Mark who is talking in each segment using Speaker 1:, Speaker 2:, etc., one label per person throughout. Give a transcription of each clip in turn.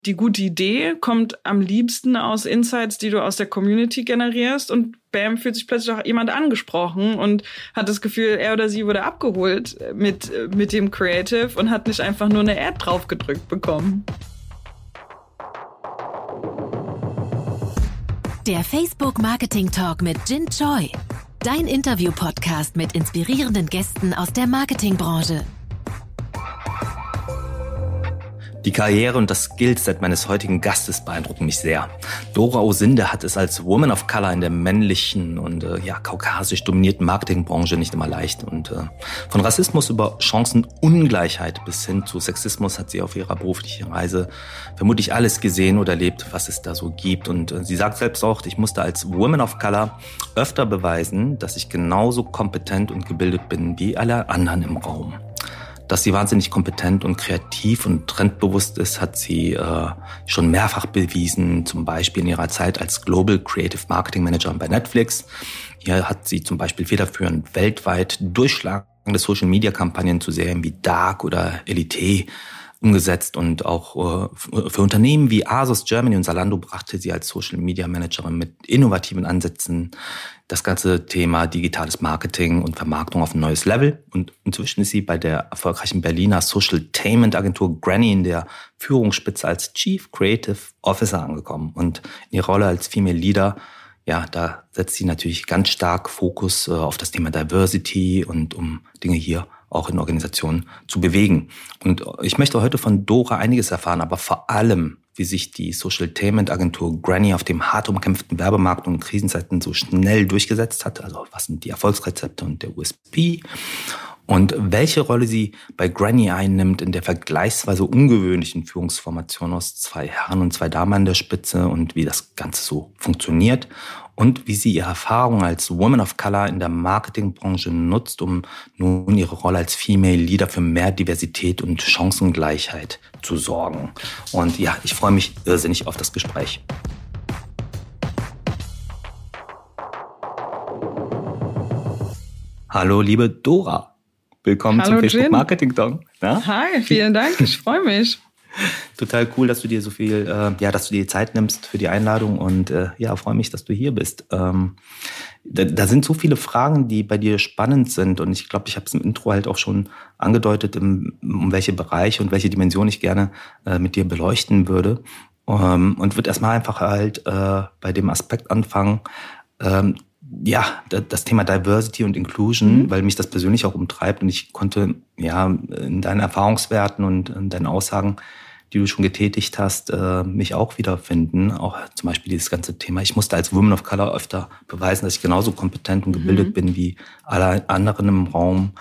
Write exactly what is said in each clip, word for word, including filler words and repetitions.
Speaker 1: die gute Idee kommt am liebsten aus Insights, die du aus der Community generierst und bam, fühlt sich plötzlich auch jemand angesprochen und hat das Gefühl, er oder sie wurde abgeholt mit, mit dem Creative und hat nicht einfach nur eine Ad draufgedrückt bekommen.
Speaker 2: Der Facebook Marketing Talk mit Jin Choi. Dein Interview-Podcast mit inspirierenden Gästen aus der Marketingbranche.
Speaker 3: Die Karriere und das Skillset meines heutigen Gastes beeindrucken mich sehr. Dora Osinde hat es als Woman of Color in der männlichen und äh, ja kaukasisch dominierten Marketingbranche nicht immer leicht. Und äh, von Rassismus über Chancenungleichheit bis hin zu Sexismus hat sie auf ihrer beruflichen Reise vermutlich alles gesehen oder erlebt, was es da so gibt. Und äh, sie sagt selbst auch, ich musste als Woman of Color öfter beweisen, dass ich genauso kompetent und gebildet bin wie alle anderen im Raum. Dass sie wahnsinnig kompetent und kreativ und trendbewusst ist, hat sie äh, schon mehrfach bewiesen, zum Beispiel in ihrer Zeit als Global Creative Marketing Manager bei Netflix. Hier hat sie zum Beispiel federführend weltweit durchschlagende Social-Media-Kampagnen zu Serien wie Dark oder Elite umgesetzt und auch äh, für Unternehmen wie Asos Germany und Zalando brachte sie als Social Media Managerin mit innovativen Ansätzen das ganze Thema digitales Marketing und Vermarktung auf ein neues Level. Und inzwischen ist sie bei der erfolgreichen Berliner Socialtainment Agentur Granny in der Führungsspitze als Chief Creative Officer angekommen. Und in ihrer Rolle als Female Leader, ja, da setzt sie natürlich ganz stark Fokus äh, auf das Thema Diversity und um Dinge hier auch in Organisationen zu bewegen. Und ich möchte heute von Dora einiges erfahren, aber vor allem, wie sich die Socialtainment-Agentur Granny auf dem hart umkämpften Werbemarkt und Krisenzeiten so schnell durchgesetzt hat. Also was sind die Erfolgsrezepte und der U S P? Und welche Rolle sie bei Granny einnimmt in der vergleichsweise ungewöhnlichen Führungsformation aus zwei Herren und zwei Damen an der Spitze und wie das Ganze so funktioniert. Und wie sie ihre Erfahrung als Woman of Color in der Marketingbranche nutzt, um nun ihre Rolle als Female Leader für mehr Diversität und Chancengleichheit zu sorgen. Und ja, ich freue mich irrsinnig auf das Gespräch. Hallo, liebe Dora. Willkommen
Speaker 1: Hallo,
Speaker 3: zum Facebook
Speaker 1: Jin.
Speaker 3: Marketing Talk. Ja?
Speaker 1: Hi, vielen Dank, ich freue mich.
Speaker 3: Total cool, dass du dir so viel, äh, ja, dass du dir Zeit nimmst für die Einladung und äh, ja, freue mich, dass du hier bist. Ähm, da, da sind so viele Fragen, die bei dir spannend sind und ich glaube, ich habe es im Intro halt auch schon angedeutet, im, um welche Bereiche und welche Dimension ich gerne äh, mit dir beleuchten würde. Ähm, und würde erstmal einfach halt äh, bei dem Aspekt anfangen, ähm, ja, das Thema Diversity und Inclusion, mhm. weil mich das persönlich auch umtreibt und ich konnte ja in deinen Erfahrungswerten und in deinen Aussagen, die du schon getätigt hast, mich auch wiederfinden. Auch zum Beispiel dieses ganze Thema. Ich musste als Woman of Color öfter beweisen, dass ich genauso kompetent und gebildet mhm. bin wie alle anderen im Raum.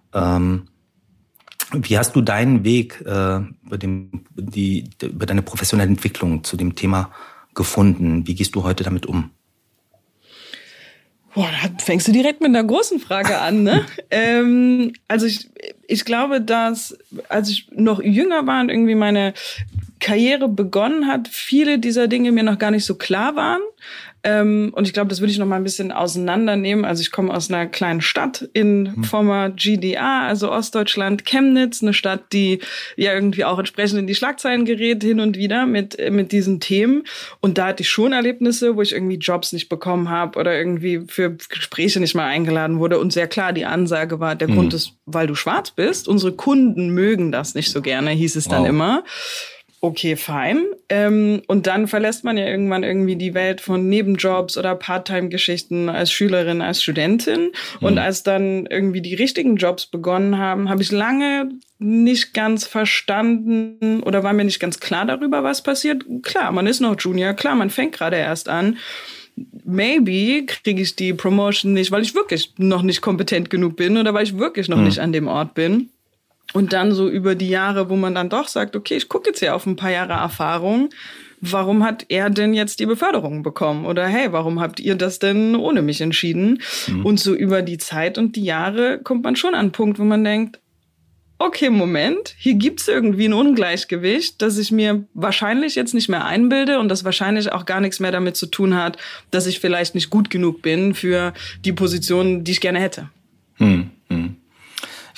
Speaker 3: Wie hast du deinen Weg über, dem, die, über deine professionelle Entwicklung zu dem Thema gefunden? Wie gehst du heute damit um?
Speaker 1: Boah, da fängst du direkt mit einer großen Frage an, ne? ähm, also ich, ich glaube, dass als ich noch jünger war und irgendwie meine Karriere begonnen hat, viele dieser Dinge mir noch gar nicht so klar waren. Ähm, und ich glaube, das würde ich noch mal ein bisschen auseinandernehmen. Also ich komme aus einer kleinen Stadt in mhm. former G D R, also Ostdeutschland, Chemnitz, eine Stadt, die ja irgendwie auch entsprechend in die Schlagzeilen gerät hin und wieder mit mit diesen Themen. Und da hatte ich schon Erlebnisse, wo ich irgendwie Jobs nicht bekommen habe oder irgendwie für Gespräche nicht mal eingeladen wurde. Und sehr klar, die Ansage war, der mhm. Grund ist, weil du schwarz bist. Unsere Kunden mögen das nicht so gerne, hieß es dann wow. immer. Okay, fein. Ähm, und dann verlässt man ja irgendwann irgendwie die Welt von Nebenjobs oder Part-Time-Geschichten als Schülerin, als Studentin. Mhm. Und als dann irgendwie die richtigen Jobs begonnen haben, habe ich lange nicht ganz verstanden oder war mir nicht ganz klar darüber, was passiert. Klar, man ist noch Junior, klar, man fängt gerade erst an. Maybe kriege ich die Promotion nicht, weil ich wirklich noch nicht kompetent genug bin oder weil ich wirklich noch mhm. nicht an dem Ort bin. Und dann so über die Jahre, wo man dann doch sagt, okay, ich gucke jetzt hier auf ein paar Jahre Erfahrung. Warum hat er denn jetzt die Beförderung bekommen? Oder hey, warum habt ihr das denn ohne mich entschieden? Mhm. Und so über die Zeit und die Jahre kommt man schon an einen Punkt, wo man denkt, okay, Moment, hier gibt's irgendwie ein Ungleichgewicht, das ich mir wahrscheinlich jetzt nicht mehr einbilde und das wahrscheinlich auch gar nichts mehr damit zu tun hat, dass ich vielleicht nicht gut genug bin für die Position, die ich gerne hätte.
Speaker 3: Hm, hm.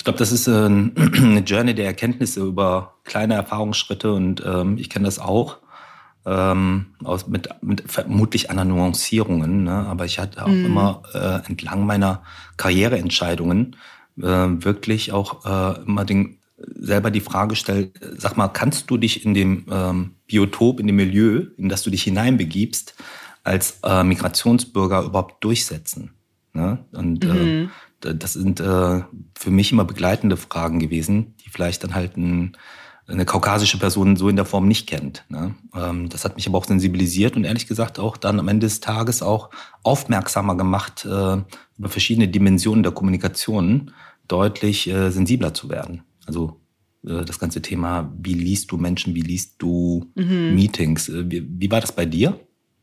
Speaker 3: glaube, das ist ein, eine Journey der Erkenntnisse über kleine Erfahrungsschritte und ähm, ich kenne das auch ähm, aus, mit, mit vermutlich anderen Nuancierungen. Ne? Aber ich hatte auch mhm. immer äh, entlang meiner Karriereentscheidungen äh, wirklich auch äh, immer den, selber die Frage gestellt, sag mal, kannst du dich in dem ähm, Biotop, in dem Milieu, in das du dich hineinbegibst, als äh, Migrationsbürger überhaupt durchsetzen? Ne? Und mhm. äh, das sind äh, für mich immer begleitende Fragen gewesen, die vielleicht dann halt ein, eine kaukasische Person so in der Form nicht kennt. Ne? Ähm, das hat mich aber auch sensibilisiert und ehrlich gesagt auch dann am Ende des Tages auch aufmerksamer gemacht, äh, über verschiedene Dimensionen der Kommunikation deutlich äh, sensibler zu werden. Also äh, das ganze Thema, wie liest du Menschen, wie liest du mhm. Meetings? Äh, wie, wie war das bei dir?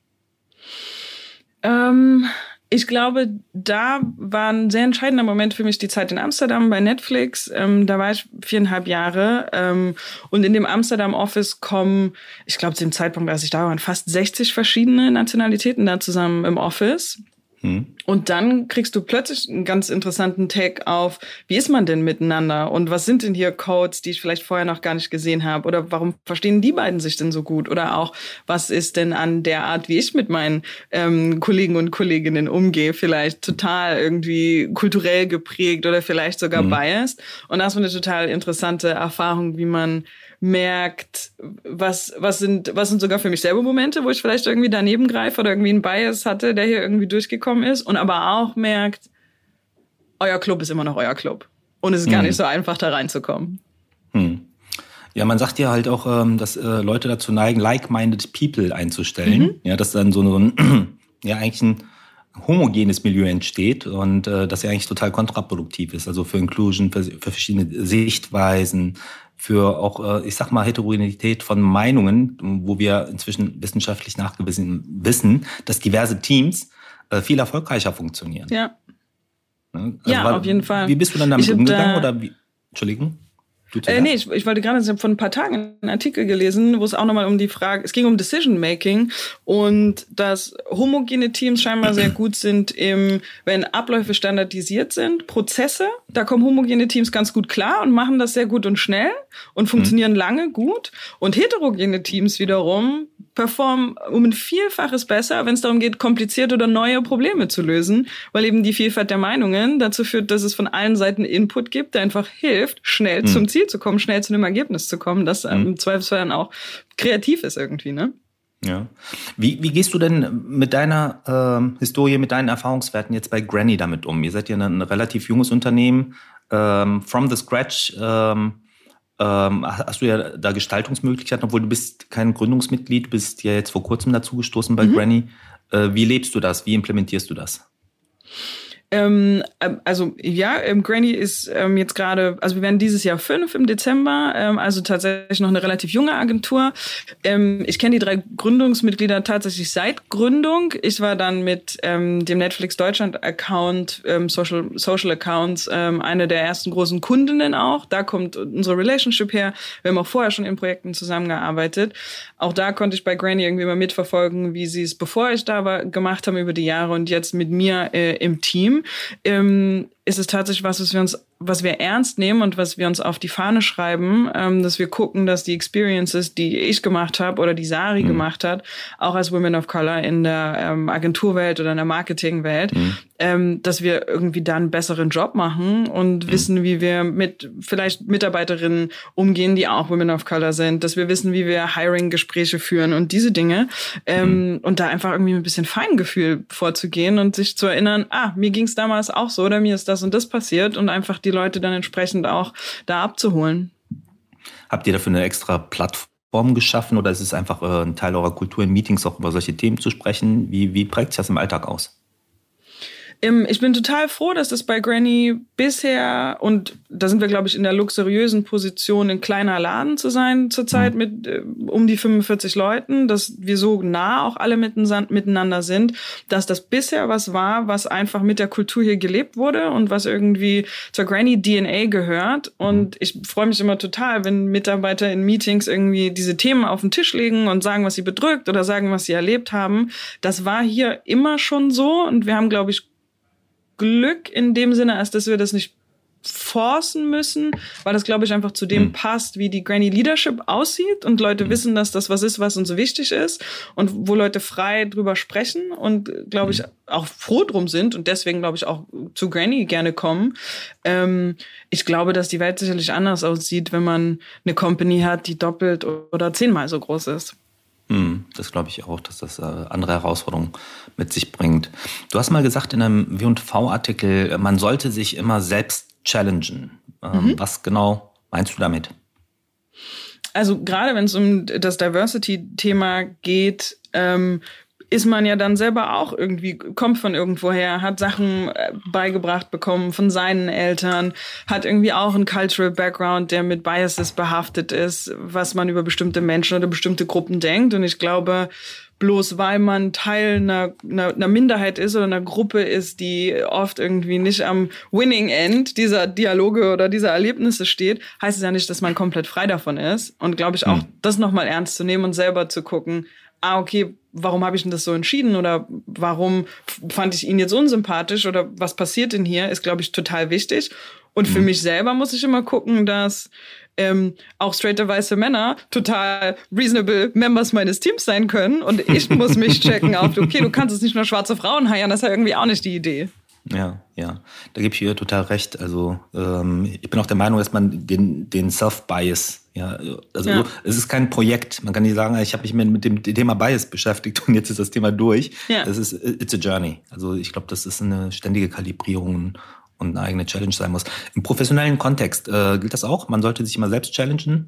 Speaker 1: Ähm... Ich glaube, da war ein sehr entscheidender Moment für mich die Zeit in Amsterdam bei Netflix. Ähm, da war ich viereinhalb Jahre. Ähm, und in dem Amsterdam-Office kommen, ich glaube, zu dem Zeitpunkt, als ich da war, waren fast sechzig verschiedene Nationalitäten da zusammen im Office. Hm. Und dann kriegst du plötzlich einen ganz interessanten Take auf, wie ist man denn miteinander und was sind denn hier Codes, die ich vielleicht vorher noch gar nicht gesehen habe oder warum verstehen die beiden sich denn so gut oder auch, was ist denn an der Art, wie ich mit meinen ähm, Kollegen und Kolleginnen umgehe, vielleicht total irgendwie kulturell geprägt oder vielleicht sogar hm. biased. Und das war eine total interessante Erfahrung, wie man merkt, was was sind was sind sogar für mich selber Momente, wo ich vielleicht irgendwie daneben greife oder irgendwie einen Bias hatte, der hier irgendwie durchgekommen ist und aber auch merkt, euer Club ist immer noch euer Club und es ist hm. gar nicht so einfach, da reinzukommen.
Speaker 3: Hm. Ja, man sagt ja halt auch, dass Leute dazu neigen, like-minded people einzustellen. Mhm. Ja, dass dann so ein ja eigentlich ein homogenes Milieu entsteht und äh, das ja eigentlich total kontraproduktiv ist. Also für Inclusion, für, für verschiedene Sichtweisen, für auch, äh, ich sag mal, Heterogenität von Meinungen, wo wir inzwischen wissenschaftlich nachgewiesen wissen, dass diverse Teams äh, viel erfolgreicher funktionieren.
Speaker 1: Ja,
Speaker 3: ne? Also
Speaker 1: ja,
Speaker 3: war,
Speaker 1: auf jeden Fall.
Speaker 3: Wie bist du dann damit umgegangen? Oder wie? Entschuldigung?
Speaker 1: Äh, nee, ich, ich wollte gerade, ich habe vor ein paar Tagen einen Artikel gelesen, wo es auch nochmal um die Frage, es ging um Decision-Making und dass homogene Teams scheinbar sehr gut sind im, wenn Abläufe standardisiert sind, Prozesse, da kommen homogene Teams ganz gut klar und machen das sehr gut und schnell und funktionieren mhm. lange gut und heterogene Teams wiederum performen um ein Vielfaches besser, wenn es darum geht, komplizierte oder neue Probleme zu lösen, weil eben die Vielfalt der Meinungen dazu führt, dass es von allen Seiten Input gibt, der einfach hilft, schnell mhm. zum Ziel zu kommen, schnell zu einem Ergebnis zu kommen, das ähm, im Zweifelsfall dann auch kreativ ist irgendwie, ne?
Speaker 3: Ja. Wie, wie gehst du denn mit deiner ähm, Historie, mit deinen Erfahrungswerten jetzt bei Granny damit um? Ihr seid ja ein, ein relativ junges Unternehmen, ähm, from the scratch, ähm, ähm, hast du ja da Gestaltungsmöglichkeiten, obwohl du bist kein Gründungsmitglied, du bist ja jetzt vor kurzem dazugestoßen bei mhm. Granny. Äh, wie lebst du das? Wie implementierst du das?
Speaker 1: Ähm, also ja, ähm, Granny ist ähm, jetzt gerade, also wir werden dieses Jahr fünf im Dezember, ähm, also tatsächlich noch eine relativ junge Agentur. Ähm, ich kenne die drei Gründungsmitglieder tatsächlich seit Gründung. Ich war dann mit ähm, dem Netflix Deutschland Account, ähm, Social Social Accounts, ähm, eine der ersten großen Kundinnen auch. Da kommt unsere Relationship her. Wir haben auch vorher schon in Projekten zusammengearbeitet. Auch da konnte ich bei Granny irgendwie mal mitverfolgen, wie sie es, bevor ich da war, gemacht haben über die Jahre und jetzt mit mir äh, im Team. Ähm, ist es tatsächlich was, was wir uns, was wir ernst nehmen und was wir uns auf die Fahne schreiben, ähm, dass wir gucken, dass die Experiences, die ich gemacht habe oder die Sari mhm. gemacht hat, auch als Women of Color in der ähm, Agenturwelt oder in der Marketingwelt, mhm. ähm, dass wir irgendwie da einen besseren Job machen und mhm. wissen, wie wir mit vielleicht Mitarbeiterinnen umgehen, die auch Women of Color sind, dass wir wissen, wie wir Hiring-Gespräche führen und diese Dinge ähm, mhm. und da einfach irgendwie mit ein bisschen Feingefühl vorzugehen und sich zu erinnern, ah, mir ging es damals auch so oder mir ist das und das passiert und einfach die Leute dann entsprechend auch da abzuholen.
Speaker 3: Habt ihr dafür eine extra Plattform geschaffen oder ist es einfach äh, ein Teil eurer Kultur, in Meetings auch über solche Themen zu sprechen? Wie, wie prägt sich das im Alltag aus?
Speaker 1: Ich bin total froh, dass das bei Granny bisher, und da sind wir, glaube ich, in der luxuriösen Position, ein kleiner Laden zu sein zurzeit mhm. mit äh, um die fünfundvierzig Leuten, dass wir so nah auch alle miteinander sind, dass das bisher was war, was einfach mit der Kultur hier gelebt wurde und was irgendwie zur Granny-D N A gehört. Und ich freue mich immer total, wenn Mitarbeiter in Meetings irgendwie diese Themen auf den Tisch legen und sagen, was sie bedrückt oder sagen, was sie erlebt haben. Das war hier immer schon so und wir haben, glaube ich, Glück in dem Sinne, als dass wir das nicht forcen müssen, weil das, glaube ich, einfach zu dem mhm. passt, wie die Granny Leadership aussieht und Leute mhm. wissen, dass das was ist, was uns so wichtig ist und wo Leute frei drüber sprechen und, glaube ich, mhm. auch froh drum sind und deswegen, glaube ich, auch zu Granny gerne kommen. Ähm, ich glaube, dass die Welt sicherlich anders aussieht, wenn man eine Company hat, die doppelt oder zehnmal so groß ist.
Speaker 3: Das glaube ich auch, dass das andere Herausforderungen mit sich bringt. Du hast mal gesagt in einem W und V-Artikel, man sollte sich immer selbst challengen. Mhm. Was genau meinst du damit?
Speaker 1: Also gerade wenn es um das Diversity-Thema geht, ähm, ist man ja dann selber auch irgendwie, kommt von irgendwoher, hat Sachen beigebracht bekommen von seinen Eltern, hat irgendwie auch einen Cultural Background, der mit Biases behaftet ist, was man über bestimmte Menschen oder bestimmte Gruppen denkt. Und ich glaube, bloß weil man Teil einer, einer, einer Minderheit ist oder einer Gruppe ist, die oft irgendwie nicht am Winning End dieser Dialoge oder dieser Erlebnisse steht, heißt es ja nicht, dass man komplett frei davon ist. Und glaube ich auch, hm. das nochmal ernst zu nehmen und selber zu gucken, ah, okay, warum habe ich denn das so entschieden oder warum fand ich ihn jetzt unsympathisch oder was passiert denn hier, ist, glaube ich, total wichtig. Und für mhm. mich selber muss ich immer gucken, dass ähm, auch straighte weiße Männer total reasonable Members meines Teams sein können und ich muss mich checken auf, okay, du kannst jetzt nicht nur schwarze Frauen heiern, das ist ja irgendwie auch nicht die Idee.
Speaker 3: Ja, ja, da gebe ich ihr total recht. Also ähm, ich bin auch der Meinung, dass man den, den Self-Bias, ja, also ja. es ist kein Projekt. Man kann nicht sagen, ich habe mich mit dem Thema Bias beschäftigt und jetzt ist das Thema durch. Ja. Das ist it's a journey. Also ich glaube, das ist eine ständige Kalibrierung und eine eigene Challenge sein muss. Im professionellen Kontext äh, gilt das auch? Man sollte sich immer selbst challengen?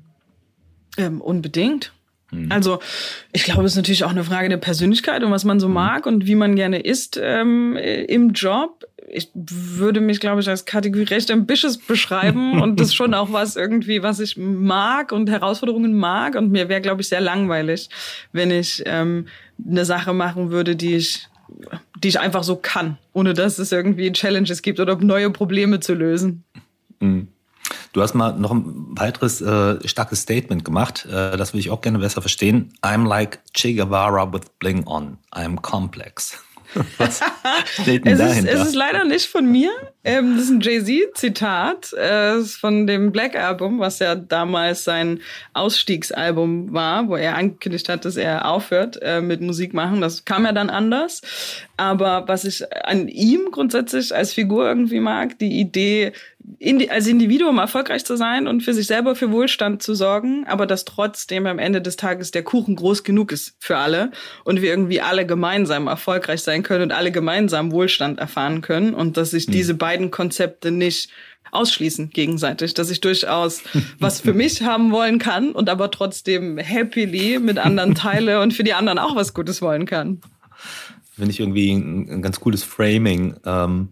Speaker 1: Ähm, unbedingt. Also ich glaube, es ist natürlich auch eine Frage der Persönlichkeit und was man so mag und wie man gerne ist ähm, im Job. Ich würde mich, glaube ich, als Kategorie recht ambitious beschreiben und das ist schon auch was irgendwie, was ich mag und Herausforderungen mag. Und mir wäre, glaube ich, sehr langweilig, wenn ich ähm, eine Sache machen würde, die ich, die ich einfach so kann, ohne dass es irgendwie Challenges gibt oder neue Probleme zu lösen.
Speaker 3: Mhm. Du hast mal noch ein weiteres äh, starkes Statement gemacht. Äh, das will ich auch gerne besser verstehen. I'm like Che Guevara with bling on. I'm complex. Was steht denn
Speaker 1: es
Speaker 3: dahinter?
Speaker 1: Ist, es ist leider nicht von mir. Ähm, das ist ein Jay-Z-Zitat äh, von dem Black Album, was ja damals sein Ausstiegsalbum war, wo er angekündigt hat, dass er aufhört äh, mit Musik machen. Das kam ja dann anders. Aber was ich an ihm grundsätzlich als Figur irgendwie mag, die Idee, indi- als Individuum erfolgreich zu sein und für sich selber für Wohlstand zu sorgen, aber dass trotzdem am Ende des Tages der Kuchen groß genug ist für alle und wir irgendwie alle gemeinsam erfolgreich sein können und alle gemeinsam Wohlstand erfahren können und dass sich mhm. diese beiden Konzepte nicht ausschließen gegenseitig, dass ich durchaus was für mich haben wollen kann und aber trotzdem happily mit anderen teile und für die anderen auch was Gutes wollen kann.
Speaker 3: Finde ich irgendwie ein, ein ganz cooles Framing. Ähm,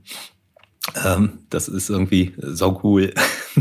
Speaker 3: ähm, das ist irgendwie sau cool.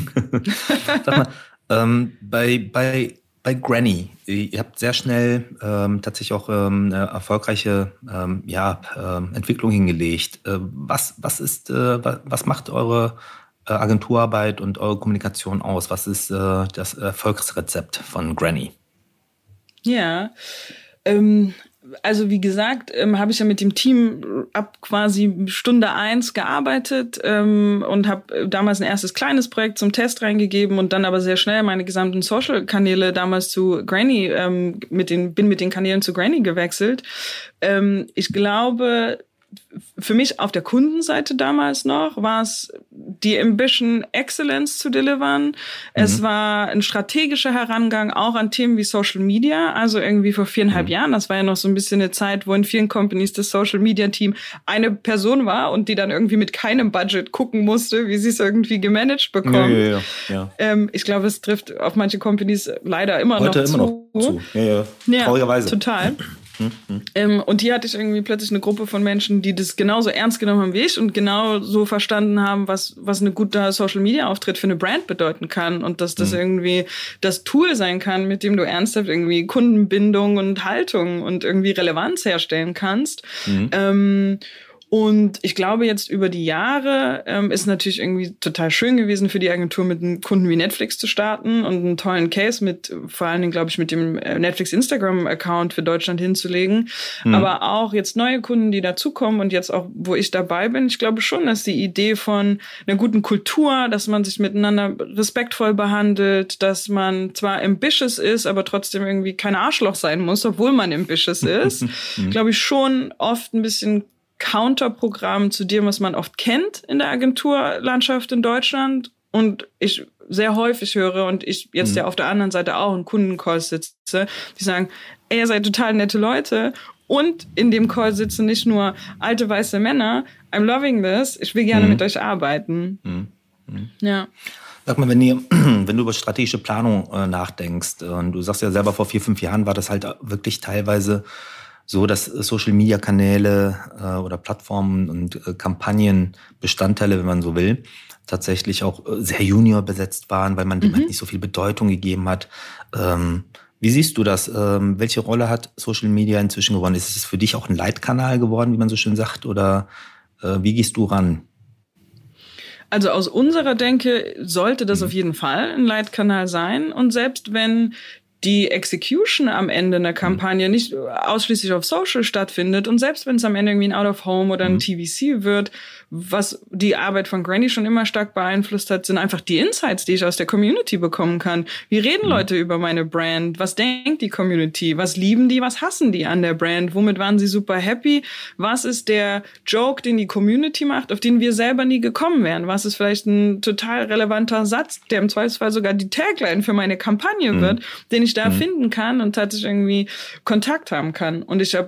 Speaker 3: Sag mal, ähm, bei, bei, bei Granny, ihr habt sehr schnell ähm, tatsächlich auch ähm, eine erfolgreiche ähm, ja, ähm, Entwicklung hingelegt. Äh, was, was, ist, äh, was macht eure äh, Agenturarbeit und eure Kommunikation aus? Was ist äh, das Erfolgsrezept von Granny?
Speaker 1: Ja, ähm, also wie gesagt, ähm, habe ich ja mit dem Team ab quasi Stunde eins gearbeitet ähm, und habe damals ein erstes kleines Projekt zum Test reingegeben und dann aber sehr schnell meine gesamten Social-Kanäle damals zu Granny, ähm, mit den, bin mit den Kanälen zu Granny gewechselt. Ähm, ich glaube, für mich auf der Kundenseite damals noch war es die Ambition, Excellence zu delivern. Mhm. Es war ein strategischer Herangang auch an Themen wie Social Media. Also irgendwie vor viereinhalb mhm. Jahren, das war ja noch so ein bisschen eine Zeit, wo in vielen Companies das Social Media Team eine Person war und die dann irgendwie mit keinem Budget gucken musste, wie sie es irgendwie gemanagt bekommt. Ja, ja, ja. Ja. Ähm, ich glaube, es trifft auf manche Companies leider immer
Speaker 3: Heute
Speaker 1: noch
Speaker 3: immer
Speaker 1: zu.
Speaker 3: Noch zu. Ja, ja. Ja, traurigerweise.
Speaker 1: Total. Ähm, und hier hatte ich irgendwie plötzlich eine Gruppe von Menschen, die das genauso ernst genommen haben wie ich und genau so verstanden haben, was was ein guter Social-Media-Auftritt für eine Brand bedeuten kann und dass das mhm. irgendwie das Tool sein kann, mit dem du ernsthaft irgendwie Kundenbindung und Haltung und irgendwie Relevanz herstellen kannst. Mhm. Ähm, Und ich glaube, jetzt über die Jahre ähm, ist natürlich irgendwie total schön gewesen für die Agentur, mit einem Kunden wie Netflix zu starten und einen tollen Case mit, vor allen Dingen, glaube ich, mit dem Netflix-Instagram-Account für Deutschland hinzulegen. Mhm. Aber auch jetzt neue Kunden, die dazukommen und jetzt auch, wo ich dabei bin, ich glaube schon, dass die Idee von einer guten Kultur, dass man sich miteinander respektvoll behandelt, dass man zwar ambitious ist, aber trotzdem irgendwie kein Arschloch sein muss, obwohl man ambitious ist, glaube ich schon oft ein bisschen Counterprogramm zu dem, was man oft kennt in der Agenturlandschaft in Deutschland. Und ich sehr häufig höre und ich jetzt mhm. ja auf der anderen Seite auch in Kundencalls sitze, die sagen, ey, ihr seid total nette Leute. Und in dem Call sitzen nicht nur alte weiße Männer. I'm loving this. Ich will gerne mhm. mit euch arbeiten. Mhm. Mhm. Ja.
Speaker 3: Sag mal, wenn, ihr, wenn du über strategische Planung äh, nachdenkst, und du sagst ja selber, vor vier, fünf Jahren war das halt wirklich teilweise so, dass Social-Media-Kanäle äh, oder Plattformen und äh, Kampagnenbestandteile, wenn man so will, tatsächlich auch äh, sehr junior besetzt waren, weil man dem mhm. halt nicht so viel Bedeutung gegeben hat. Ähm, wie siehst du das? Ähm, welche Rolle hat Social-Media inzwischen gewonnen? Ist es für dich auch ein Leitkanal geworden, wie man so schön sagt? Oder äh, wie gehst du ran?
Speaker 1: Also aus unserer Denke sollte das mhm. auf jeden Fall ein Leitkanal sein. Und selbst wenn die Execution am Ende einer Kampagne mhm. nicht ausschließlich auf Social stattfindet und selbst wenn es am Ende irgendwie ein Out-of-Home oder ein mhm. T V C wird, was die Arbeit von Granny schon immer stark beeinflusst hat, sind einfach die Insights, die ich aus der Community bekommen kann. Wie reden mhm. Leute über meine Brand? Was denkt die Community? Was lieben die? Was hassen die an der Brand? Womit waren sie super happy? Was ist der Joke, den die Community macht, auf den wir selber nie gekommen wären? Was ist vielleicht ein total relevanter Satz, der im Zweifelsfall sogar die Tagline für meine Kampagne mhm. wird, den ich da mhm. finden kann und tatsächlich irgendwie Kontakt haben kann. Und ich habe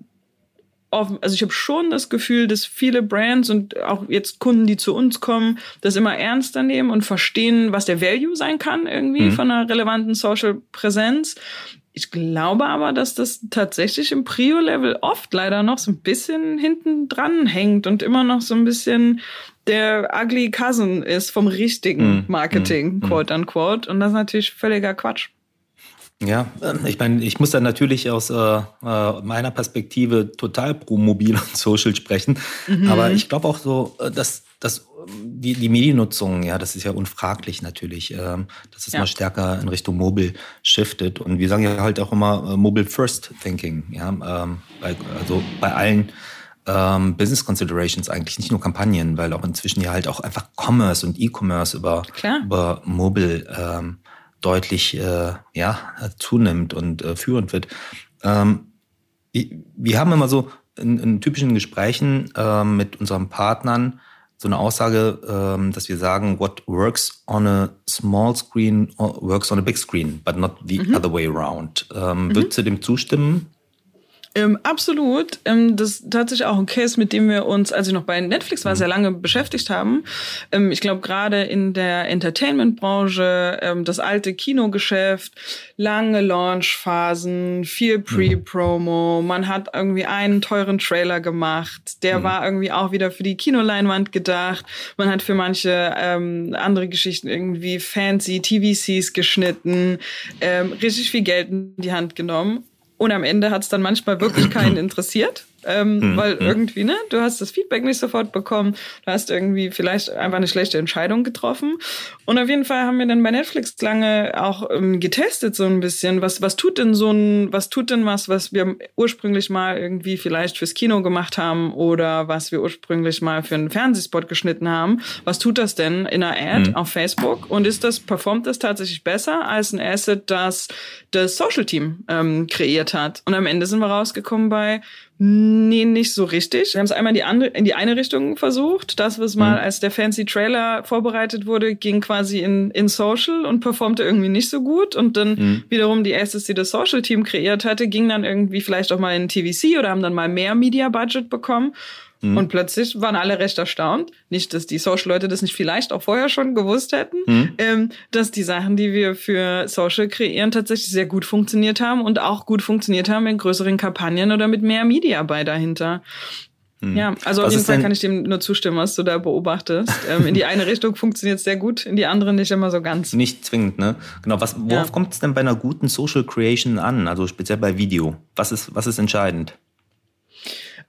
Speaker 1: Also ich habe schon das Gefühl, dass viele Brands und auch jetzt Kunden, die zu uns kommen, das immer ernster nehmen und verstehen, was der Value sein kann irgendwie mhm. von einer relevanten Social-Präsenz. Ich glaube aber, dass das tatsächlich im Prio-Level oft leider noch so ein bisschen hinten dran hängt und immer noch so ein bisschen der ugly cousin ist vom richtigen mhm. Marketing, mhm. quote unquote. Und das ist natürlich völliger Quatsch.
Speaker 3: Ja, ich meine, ich muss dann natürlich aus äh, meiner Perspektive total pro Mobil und Social sprechen. Mhm. Aber ich glaube auch so, dass, dass die, die Mediennutzung, ja, das ist ja unfraglich natürlich, äh, dass es ja. mal stärker in Richtung Mobile shiftet. Und wir sagen ja halt auch immer äh, Mobile First Thinking, ja, ähm, bei, also bei allen ähm, Business Considerations eigentlich, nicht nur Kampagnen, weil auch inzwischen ja halt auch einfach Commerce und E-Commerce über, über Mobile ähm, deutlich äh, ja, zunimmt und äh, führend wird. Ähm, wir haben immer so in, in typischen Gesprächen äh, mit unseren Partnern so eine Aussage, äh, dass wir sagen, what works on a small screen works on a big screen, but not the mhm. other way around. Ähm, mhm. Würdest du dem zustimmen?
Speaker 1: Ähm, absolut. Ähm, das ist tatsächlich auch ein Case, mit dem wir uns, als ich noch bei Netflix war, sehr lange beschäftigt haben. Ähm, ich glaube, gerade in der Entertainment-Branche, ähm, das alte Kinogeschäft, lange Launchphasen, viel Pre-Promo. Man hat irgendwie einen teuren Trailer gemacht. Der mhm. war irgendwie auch wieder für die Kinoleinwand gedacht. Man hat für manche ähm, andere Geschichten irgendwie fancy T V Cs geschnitten, ähm, richtig viel Geld in die Hand genommen. Und am Ende hat es dann manchmal wirklich keinen interessiert, ähm, mhm. weil irgendwie, ne, du hast das Feedback nicht sofort bekommen, du hast irgendwie vielleicht einfach eine schlechte Entscheidung getroffen. Und auf jeden Fall haben wir dann bei Netflix lange auch ähm, getestet so ein bisschen, was was tut denn so ein, was tut denn was, was wir ursprünglich mal irgendwie vielleicht fürs Kino gemacht haben oder was wir ursprünglich mal für einen Fernsehspot geschnitten haben. Was tut das denn in einer Ad mhm. auf Facebook? Und ist das, performt das tatsächlich besser als ein Asset, das das Social-Team ähm, kreiert hat? Und am Ende sind wir rausgekommen bei, nee, nicht so richtig. Wir haben es einmal in die andere, in die eine Richtung versucht. Das, was mal mhm. als der fancy Trailer vorbereitet wurde, ging quasi in, in Social und performte irgendwie nicht so gut. Und dann mhm. wiederum die Assets, die das Social-Team kreiert hatte, gingen dann irgendwie vielleicht auch mal in T V C oder haben dann mal mehr Media-Budget bekommen. Mhm. Und plötzlich waren alle recht erstaunt. Nicht, dass die Social-Leute das nicht vielleicht auch vorher schon gewusst hätten, mhm. ähm, dass die Sachen, die wir für Social kreieren, tatsächlich sehr gut funktioniert haben und auch gut funktioniert haben in größeren Kampagnen oder mit mehr Media-Buy dahinter. Mhm. Ja, also was auf jeden Fall kann ich dem nur zustimmen, was du da beobachtest. ähm, in die eine Richtung funktioniert es sehr gut, in die andere nicht immer so ganz.
Speaker 3: Nicht zwingend, ne? Genau. Was, worauf ja. kommt es denn bei einer guten Social Creation an? Also speziell bei Video. Was ist, was ist entscheidend?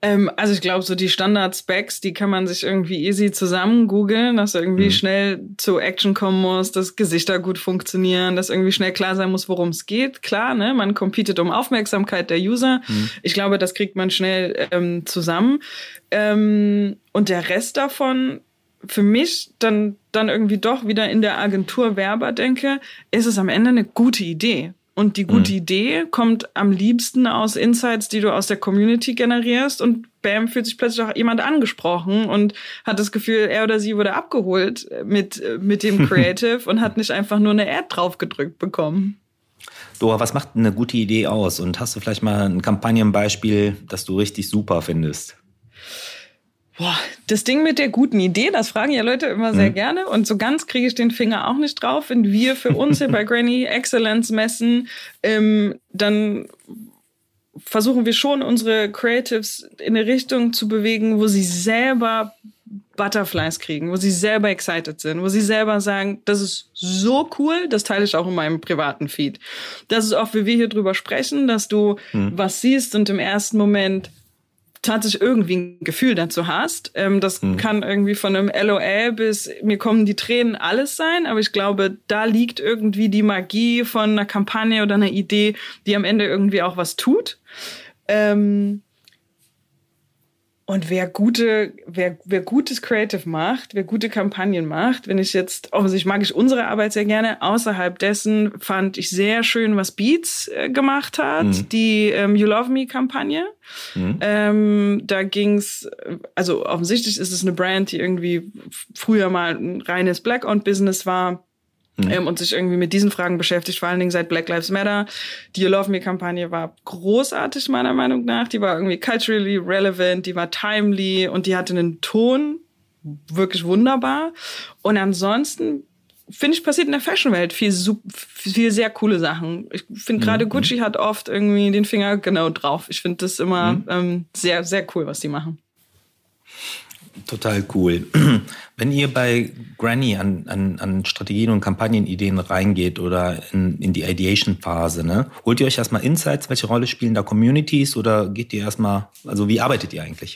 Speaker 1: Ähm, also ich glaube, so die Standard-Specs, die kann man sich irgendwie easy zusammen googeln, dass irgendwie mhm. schnell zu Action kommen muss, dass Gesichter gut funktionieren, dass irgendwie schnell klar sein muss, worum es geht. Klar, ne, man competet um Aufmerksamkeit der User. Mhm. Ich glaube, das kriegt man schnell ähm, zusammen. Ähm, und der Rest davon, für mich dann, dann irgendwie doch wieder in der Agentur Werber denke, ist es am Ende eine gute Idee. Und die gute mhm. Idee kommt am liebsten aus Insights, die du aus der Community generierst. Und bam, fühlt sich plötzlich auch jemand angesprochen und hat das Gefühl, er oder sie wurde abgeholt mit, mit dem Creative und hat nicht einfach nur eine Ad draufgedrückt bekommen.
Speaker 3: Dora, was macht eine gute Idee aus? Und hast du vielleicht mal ein Kampagnenbeispiel, das du richtig super findest?
Speaker 1: Boah, das Ding mit der guten Idee, das fragen ja Leute immer sehr mhm. gerne. Und so ganz kriege ich den Finger auch nicht drauf. Wenn wir für uns hier bei Granny Excellence messen, ähm, dann versuchen wir schon, unsere Creatives in eine Richtung zu bewegen, wo sie selber Butterflies kriegen, wo sie selber excited sind, wo sie selber sagen, das ist so cool, das teile ich auch in meinem privaten Feed. Das ist auch, wie wir hier drüber sprechen, dass du mhm. was siehst und im ersten Moment tatsächlich irgendwie ein Gefühl dazu hast. Ähm, das hm. kann irgendwie von einem L O L bis mir kommen die Tränen alles sein, aber ich glaube, da liegt irgendwie die Magie von einer Kampagne oder einer Idee, die am Ende irgendwie auch was tut. Ähm, und wer gute, wer, wer gutes Creative macht, wer gute Kampagnen macht, wenn ich jetzt, offensichtlich mag ich unsere Arbeit sehr gerne, außerhalb dessen fand ich sehr schön, was Beats äh, gemacht hat, mhm. die ähm, You Love Me-Kampagne. Mhm. Ähm, da ging's, also offensichtlich ist es eine Brand, die irgendwie früher mal ein reines Black-Owned-Business war. Mhm. Ähm, und sich irgendwie mit diesen Fragen beschäftigt, vor allen Dingen seit Black Lives Matter. Die You Love Me-Kampagne war großartig, meiner Meinung nach. Die war irgendwie culturally relevant, die war timely und die hatte einen Ton, wirklich wunderbar. Und ansonsten, finde ich, passiert in der Fashion-Welt viel, viel sehr coole Sachen. Ich finde gerade mhm. Gucci hat oft irgendwie den Finger genau drauf. Ich finde das immer mhm. ähm, sehr, sehr cool, was die machen.
Speaker 3: Total cool. Wenn ihr bei Granny an, an, an Strategien und Kampagnenideen reingeht oder in, in die Ideation-Phase, ne, holt ihr euch erstmal Insights? Welche Rolle spielen da Communities oder geht ihr erstmal, also wie arbeitet ihr eigentlich?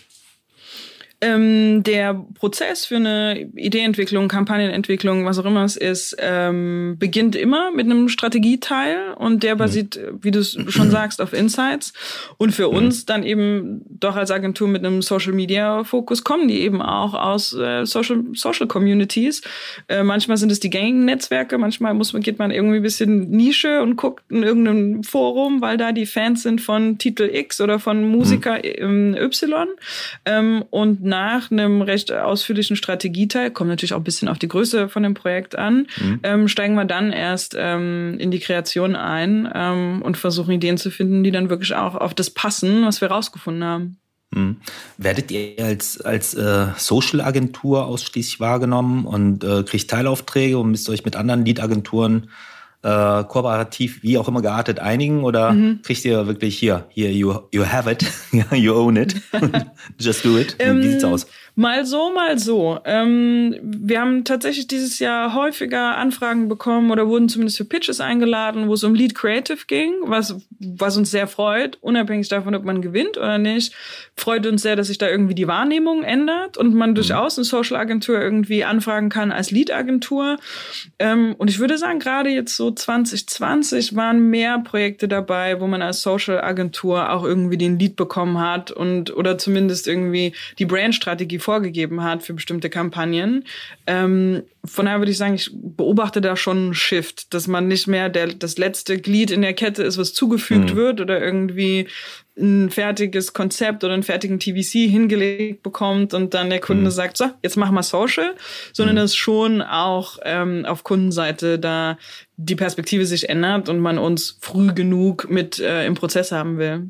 Speaker 1: Ähm, der Prozess für eine Ideenentwicklung, Kampagnenentwicklung, was auch immer es ist, ähm, beginnt immer mit einem Strategieteil und der basiert, mhm. wie du es schon sagst, auf Insights. Und für mhm. uns dann eben doch als Agentur mit einem Social-Media-Fokus kommen die eben auch aus äh, Social, Social Communities. Äh, manchmal sind es die gängigen Netzwerke, manchmal muss man, geht man irgendwie ein bisschen Nische und guckt in irgendeinem Forum, weil da die Fans sind von Titel X oder von Musiker mhm. Y. Ähm, und nach einem recht ausführlichen Strategieteil, kommt natürlich auch ein bisschen auf die Größe von dem Projekt an, mhm. ähm, steigen wir dann erst ähm, in die Kreation ein ähm, und versuchen Ideen zu finden, die dann wirklich auch auf das passen, was wir rausgefunden haben.
Speaker 3: Mhm. Werdet ihr als, als äh, Social-Agentur ausschließlich wahrgenommen und äh, kriegt Teilaufträge und müsst euch mit anderen Lead-Agenturen äh, kooperativ, wie auch immer geartet, einigen oder mhm. kriegt ihr wirklich hier, hier, you, you have it, you own it, just do it?
Speaker 1: Ähm,
Speaker 3: wie sieht's aus?
Speaker 1: Mal so, mal so. Ähm, wir haben tatsächlich dieses Jahr häufiger Anfragen bekommen oder wurden zumindest für Pitches eingeladen, wo es um Lead Creative ging, was, was uns sehr freut, unabhängig davon, ob man gewinnt oder nicht. Freut uns sehr, dass sich da irgendwie die Wahrnehmung ändert und man mhm. durchaus eine Social-Agentur irgendwie anfragen kann als Lead-Agentur. Ähm, und ich würde sagen, gerade jetzt so zwanzig zwanzig waren mehr Projekte dabei, wo man als Social-Agentur auch irgendwie den Lead bekommen hat und oder zumindest irgendwie die Brand-Strategie vorgegeben hat für bestimmte Kampagnen. Ähm, von daher würde ich sagen, ich beobachte da schon einen Shift, dass man nicht mehr der, das letzte Glied in der Kette ist, was zugefügt mhm. wird oder irgendwie ein fertiges Konzept oder einen fertigen T V C hingelegt bekommt und dann der Kunde mhm. sagt, so, jetzt machen wir Social, sondern mhm. dass schon auch ähm, auf Kundenseite da die Perspektive sich ändert und man uns früh genug mit äh, im Prozess haben will.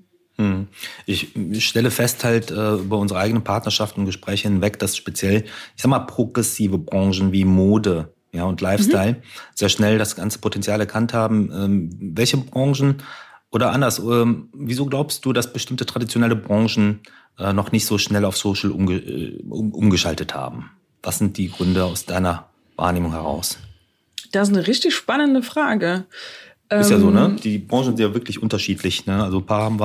Speaker 3: Ich stelle fest halt äh, über unsere eigenen Partnerschaften und Gespräche hinweg, dass speziell, ich sag mal, progressive Branchen wie Mode, ja, und Lifestyle mhm. sehr schnell das ganze Potenzial erkannt haben. Ähm, welche Branchen oder anders, ähm, wieso glaubst du, dass bestimmte traditionelle Branchen äh, noch nicht so schnell auf Social umge- äh, um, umgeschaltet haben? Was sind die Gründe aus deiner Wahrnehmung heraus?
Speaker 1: Das ist eine richtig spannende Frage.
Speaker 3: Ist ja so, ne? Die Branchen sind ja wirklich unterschiedlich, ne? Also ein paar haben wir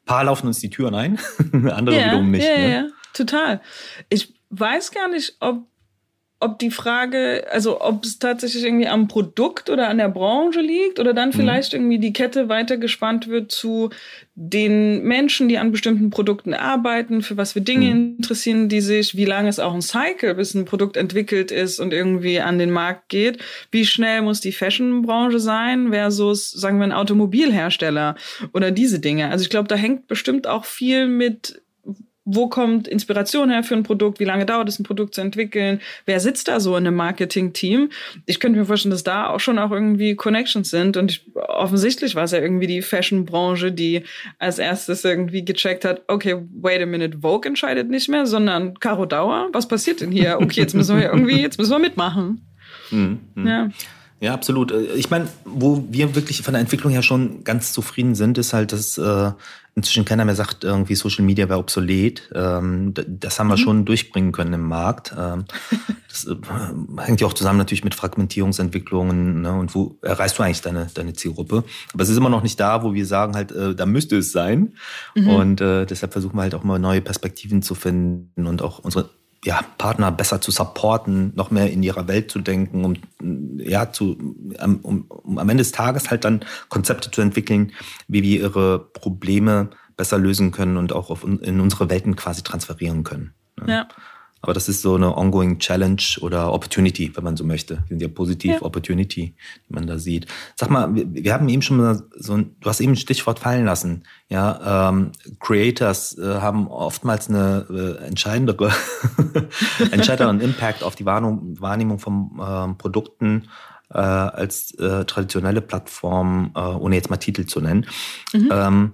Speaker 3: paar laufen uns die Türen ein, andere
Speaker 1: ja,
Speaker 3: wiederum nicht.
Speaker 1: Ja,
Speaker 3: ne?
Speaker 1: ja, total. Ich weiß gar nicht, ob ob die Frage, also ob es tatsächlich irgendwie am Produkt oder an der Branche liegt oder dann vielleicht mhm. irgendwie die Kette weitergespannt wird zu den Menschen, die an bestimmten Produkten arbeiten, für was für Dinge mhm. interessieren die sich, wie lange ist auch ein Cycle, bis ein Produkt entwickelt ist und irgendwie an den Markt geht, wie schnell muss die Fashion-Branche sein versus, sagen wir, ein Automobilhersteller oder diese Dinge. Also ich glaube, da hängt bestimmt auch viel mit, wo kommt Inspiration her für ein Produkt? Wie lange dauert es, ein Produkt zu entwickeln? Wer sitzt da so in einem Marketing-Team? Ich könnte mir vorstellen, dass da auch schon auch irgendwie Connections sind. Und ich, offensichtlich war es ja irgendwie die Fashion-Branche, die als erstes irgendwie gecheckt hat, okay, wait a minute, Vogue entscheidet nicht mehr, sondern Caro Dauer. Was passiert denn hier? Okay, jetzt müssen wir irgendwie, jetzt müssen wir mitmachen.
Speaker 3: Mhm. Ja. Ja, absolut. Ich meine, wo wir wirklich von der Entwicklung her schon ganz zufrieden sind, ist halt, dass äh, inzwischen keiner mehr sagt, irgendwie Social Media wäre obsolet. Ähm, das haben wir mhm. schon durchbringen können im Markt. Ähm, das äh, hängt ja auch zusammen natürlich mit Fragmentierungsentwicklungen, ne? Und wo erreichst du eigentlich deine, deine Zielgruppe? Aber es ist immer noch nicht da, wo wir sagen halt, äh, da müsste es sein. Mhm. Und äh, deshalb versuchen wir halt auch mal neue Perspektiven zu finden und auch unsere ja, Partner besser zu supporten, noch mehr in ihrer Welt zu denken, um, ja, zu, um, um am Ende des Tages halt dann Konzepte zu entwickeln, wie wir ihre Probleme besser lösen können und auch auf, in unsere Welten quasi transferieren können. Ne? Ja. Aber das ist so eine ongoing Challenge oder Opportunity, wenn man so möchte. Wir sind ja positiv, ja. Opportunity, die man da sieht. Sag mal, wir, wir haben eben schon mal so ein, du hast eben ein Stichwort fallen lassen. Ja, ähm, Creators äh, haben oftmals eine äh, entscheidendere, entscheidenderen Impact auf die Wahrnehmung, Wahrnehmung von ähm, Produkten äh, als äh, traditionelle Plattformen, äh, ohne jetzt mal Titel zu nennen. Mhm. Ähm,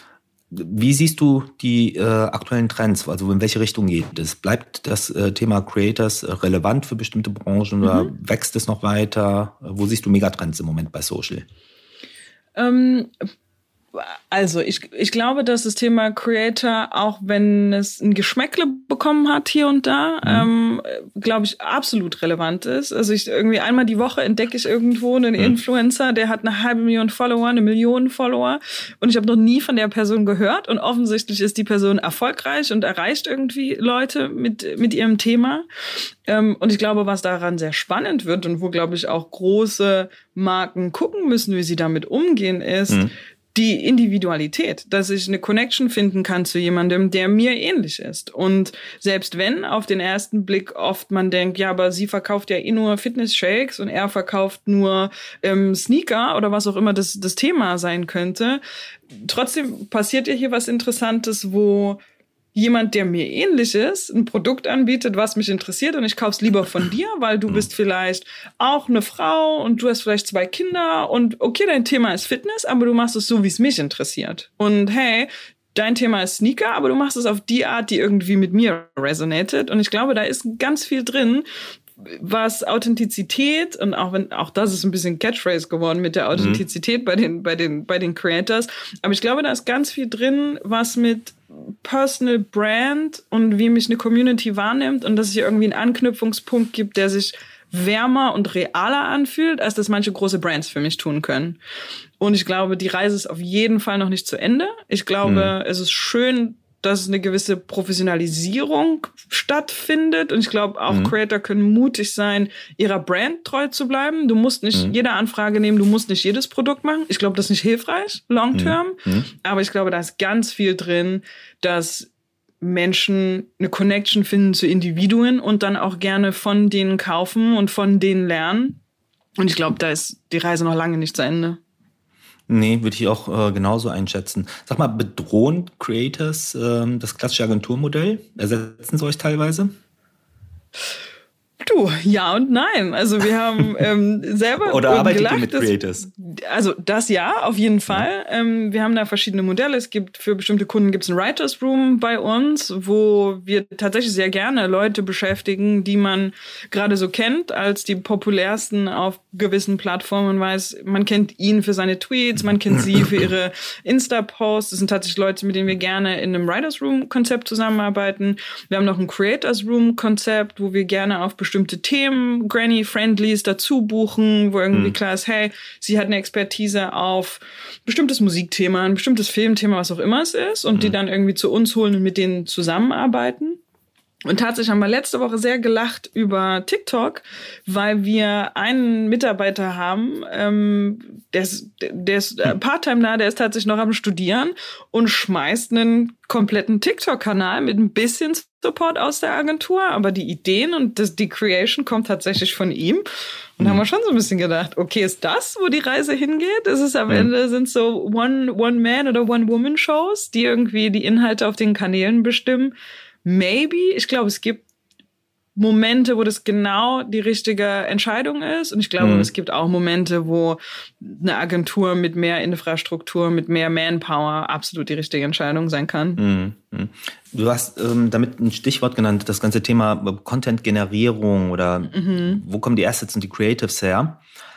Speaker 3: Wie siehst du die äh, aktuellen Trends? Also in welche Richtung geht es? Bleibt das äh, Thema Creators äh, relevant für bestimmte Branchen mhm. oder wächst es noch weiter? Wo siehst du Megatrends im Moment bei Social?
Speaker 1: Ähm, also ich, ich glaube, dass das Thema Creator, auch wenn es ein Geschmäckle bekommen hat hier und da, mhm. ähm, glaube ich, absolut relevant ist. Also ich irgendwie einmal die Woche entdecke ich irgendwo einen mhm. Influencer, der hat eine halbe Million Follower, eine Million Follower und ich habe noch nie von der Person gehört und offensichtlich ist die Person erfolgreich und erreicht irgendwie Leute mit, mit ihrem Thema. Ähm, und ich glaube, was daran sehr spannend wird und wo, glaube ich, auch große Marken gucken müssen, wie sie damit umgehen, ist, mhm. die Individualität, dass ich eine Connection finden kann zu jemandem, der mir ähnlich ist. Und selbst wenn auf den ersten Blick oft man denkt, ja, aber sie verkauft ja eh nur Fitness-Shakes und er verkauft nur ähm, Sneaker oder was auch immer das, das Thema sein könnte, trotzdem passiert ja hier was Interessantes, wo jemand, der mir ähnlich ist, ein Produkt anbietet, was mich interessiert und ich kauf's lieber von dir, weil du bist vielleicht auch eine Frau und du hast vielleicht zwei Kinder und okay, dein Thema ist Fitness, aber du machst es so, wie es mich interessiert. Und hey, dein Thema ist Sneaker, aber du machst es auf die Art, die irgendwie mit mir resonated. Und ich glaube, da ist ganz viel drin, was Authentizität und auch wenn auch das ist ein bisschen Catchphrase geworden mit der Authentizität mhm. bei den bei den bei den Creators, aber ich glaube, da ist ganz viel drin, was mit Personal Brand und wie mich eine Community wahrnimmt und dass es hier irgendwie einen Anknüpfungspunkt gibt, der sich wärmer und realer anfühlt, als das manche große Brands für mich tun können. Und ich glaube, die Reise ist auf jeden Fall noch nicht zu Ende. Ich glaube, mhm. es ist schön, dass eine gewisse Professionalisierung stattfindet. Und ich glaube, auch mhm. Creator können mutig sein, ihrer Brand treu zu bleiben. Du musst nicht mhm. jede Anfrage nehmen, du musst nicht jedes Produkt machen. Ich glaube, das ist nicht hilfreich, long term. Mhm. Aber ich glaube, da ist ganz viel drin, dass Menschen eine Connection finden zu Individuen und dann auch gerne von denen kaufen und von denen lernen. Und ich glaube, da ist die Reise noch lange nicht zu Ende.
Speaker 3: Nee, würde ich auch äh, genauso einschätzen. Sag mal, bedrohen Creators ähm, das klassische Agenturmodell? Ersetzen sie euch teilweise?
Speaker 1: Du, ja und nein. Also wir haben ähm, selber
Speaker 3: Oder arbeitet
Speaker 1: gelacht,
Speaker 3: ihr mit Creators?
Speaker 1: Dass, also das ja, auf jeden Fall. Ja. Ähm, wir haben da verschiedene Modelle. Es gibt für bestimmte Kunden gibt es ein Writers Room bei uns, wo wir tatsächlich sehr gerne Leute beschäftigen, die man gerade so kennt als die populärsten auf gewissen Plattformen. Man weiß, man kennt ihn für seine Tweets, man kennt sie für ihre Insta-Posts. Das sind tatsächlich Leute, mit denen wir gerne in einem Writers Room-Konzept zusammenarbeiten. Wir haben noch ein Creators Room-Konzept, wo wir gerne auf bestimmte bestimmte Themen Granny-Friendlies dazu buchen, wo irgendwie mhm. klar ist, hey, sie hat eine Expertise auf bestimmtes Musikthema, ein bestimmtes Filmthema, was auch immer es ist, und mhm. die dann irgendwie zu uns holen und mit denen zusammenarbeiten. Und tatsächlich haben wir letzte Woche sehr gelacht über TikTok, weil wir einen Mitarbeiter haben, ähm, der ist, der ist Part-Time da, der ist tatsächlich noch am Studieren und schmeißt einen kompletten TikTok-Kanal mit ein bisschen Support aus der Agentur, aber die Ideen und das, die Creation kommt tatsächlich von ihm. Und da haben wir schon so ein bisschen gedacht, okay, ist das, wo die Reise hingeht? Ist es am mhm. Ende, sind so One, One-Man- oder One-Woman-Shows, die irgendwie die Inhalte auf den Kanälen bestimmen? Maybe. Ich glaube, es gibt Momente, wo das genau die richtige Entscheidung ist. Und ich glaube, mhm. es gibt auch Momente, wo eine Agentur mit mehr Infrastruktur, mit mehr Manpower absolut die richtige Entscheidung sein kann.
Speaker 3: Mhm. Du hast ähm, damit ein Stichwort genannt, das ganze Thema Content-Generierung oder mhm. wo kommen die Assets und die Creatives her?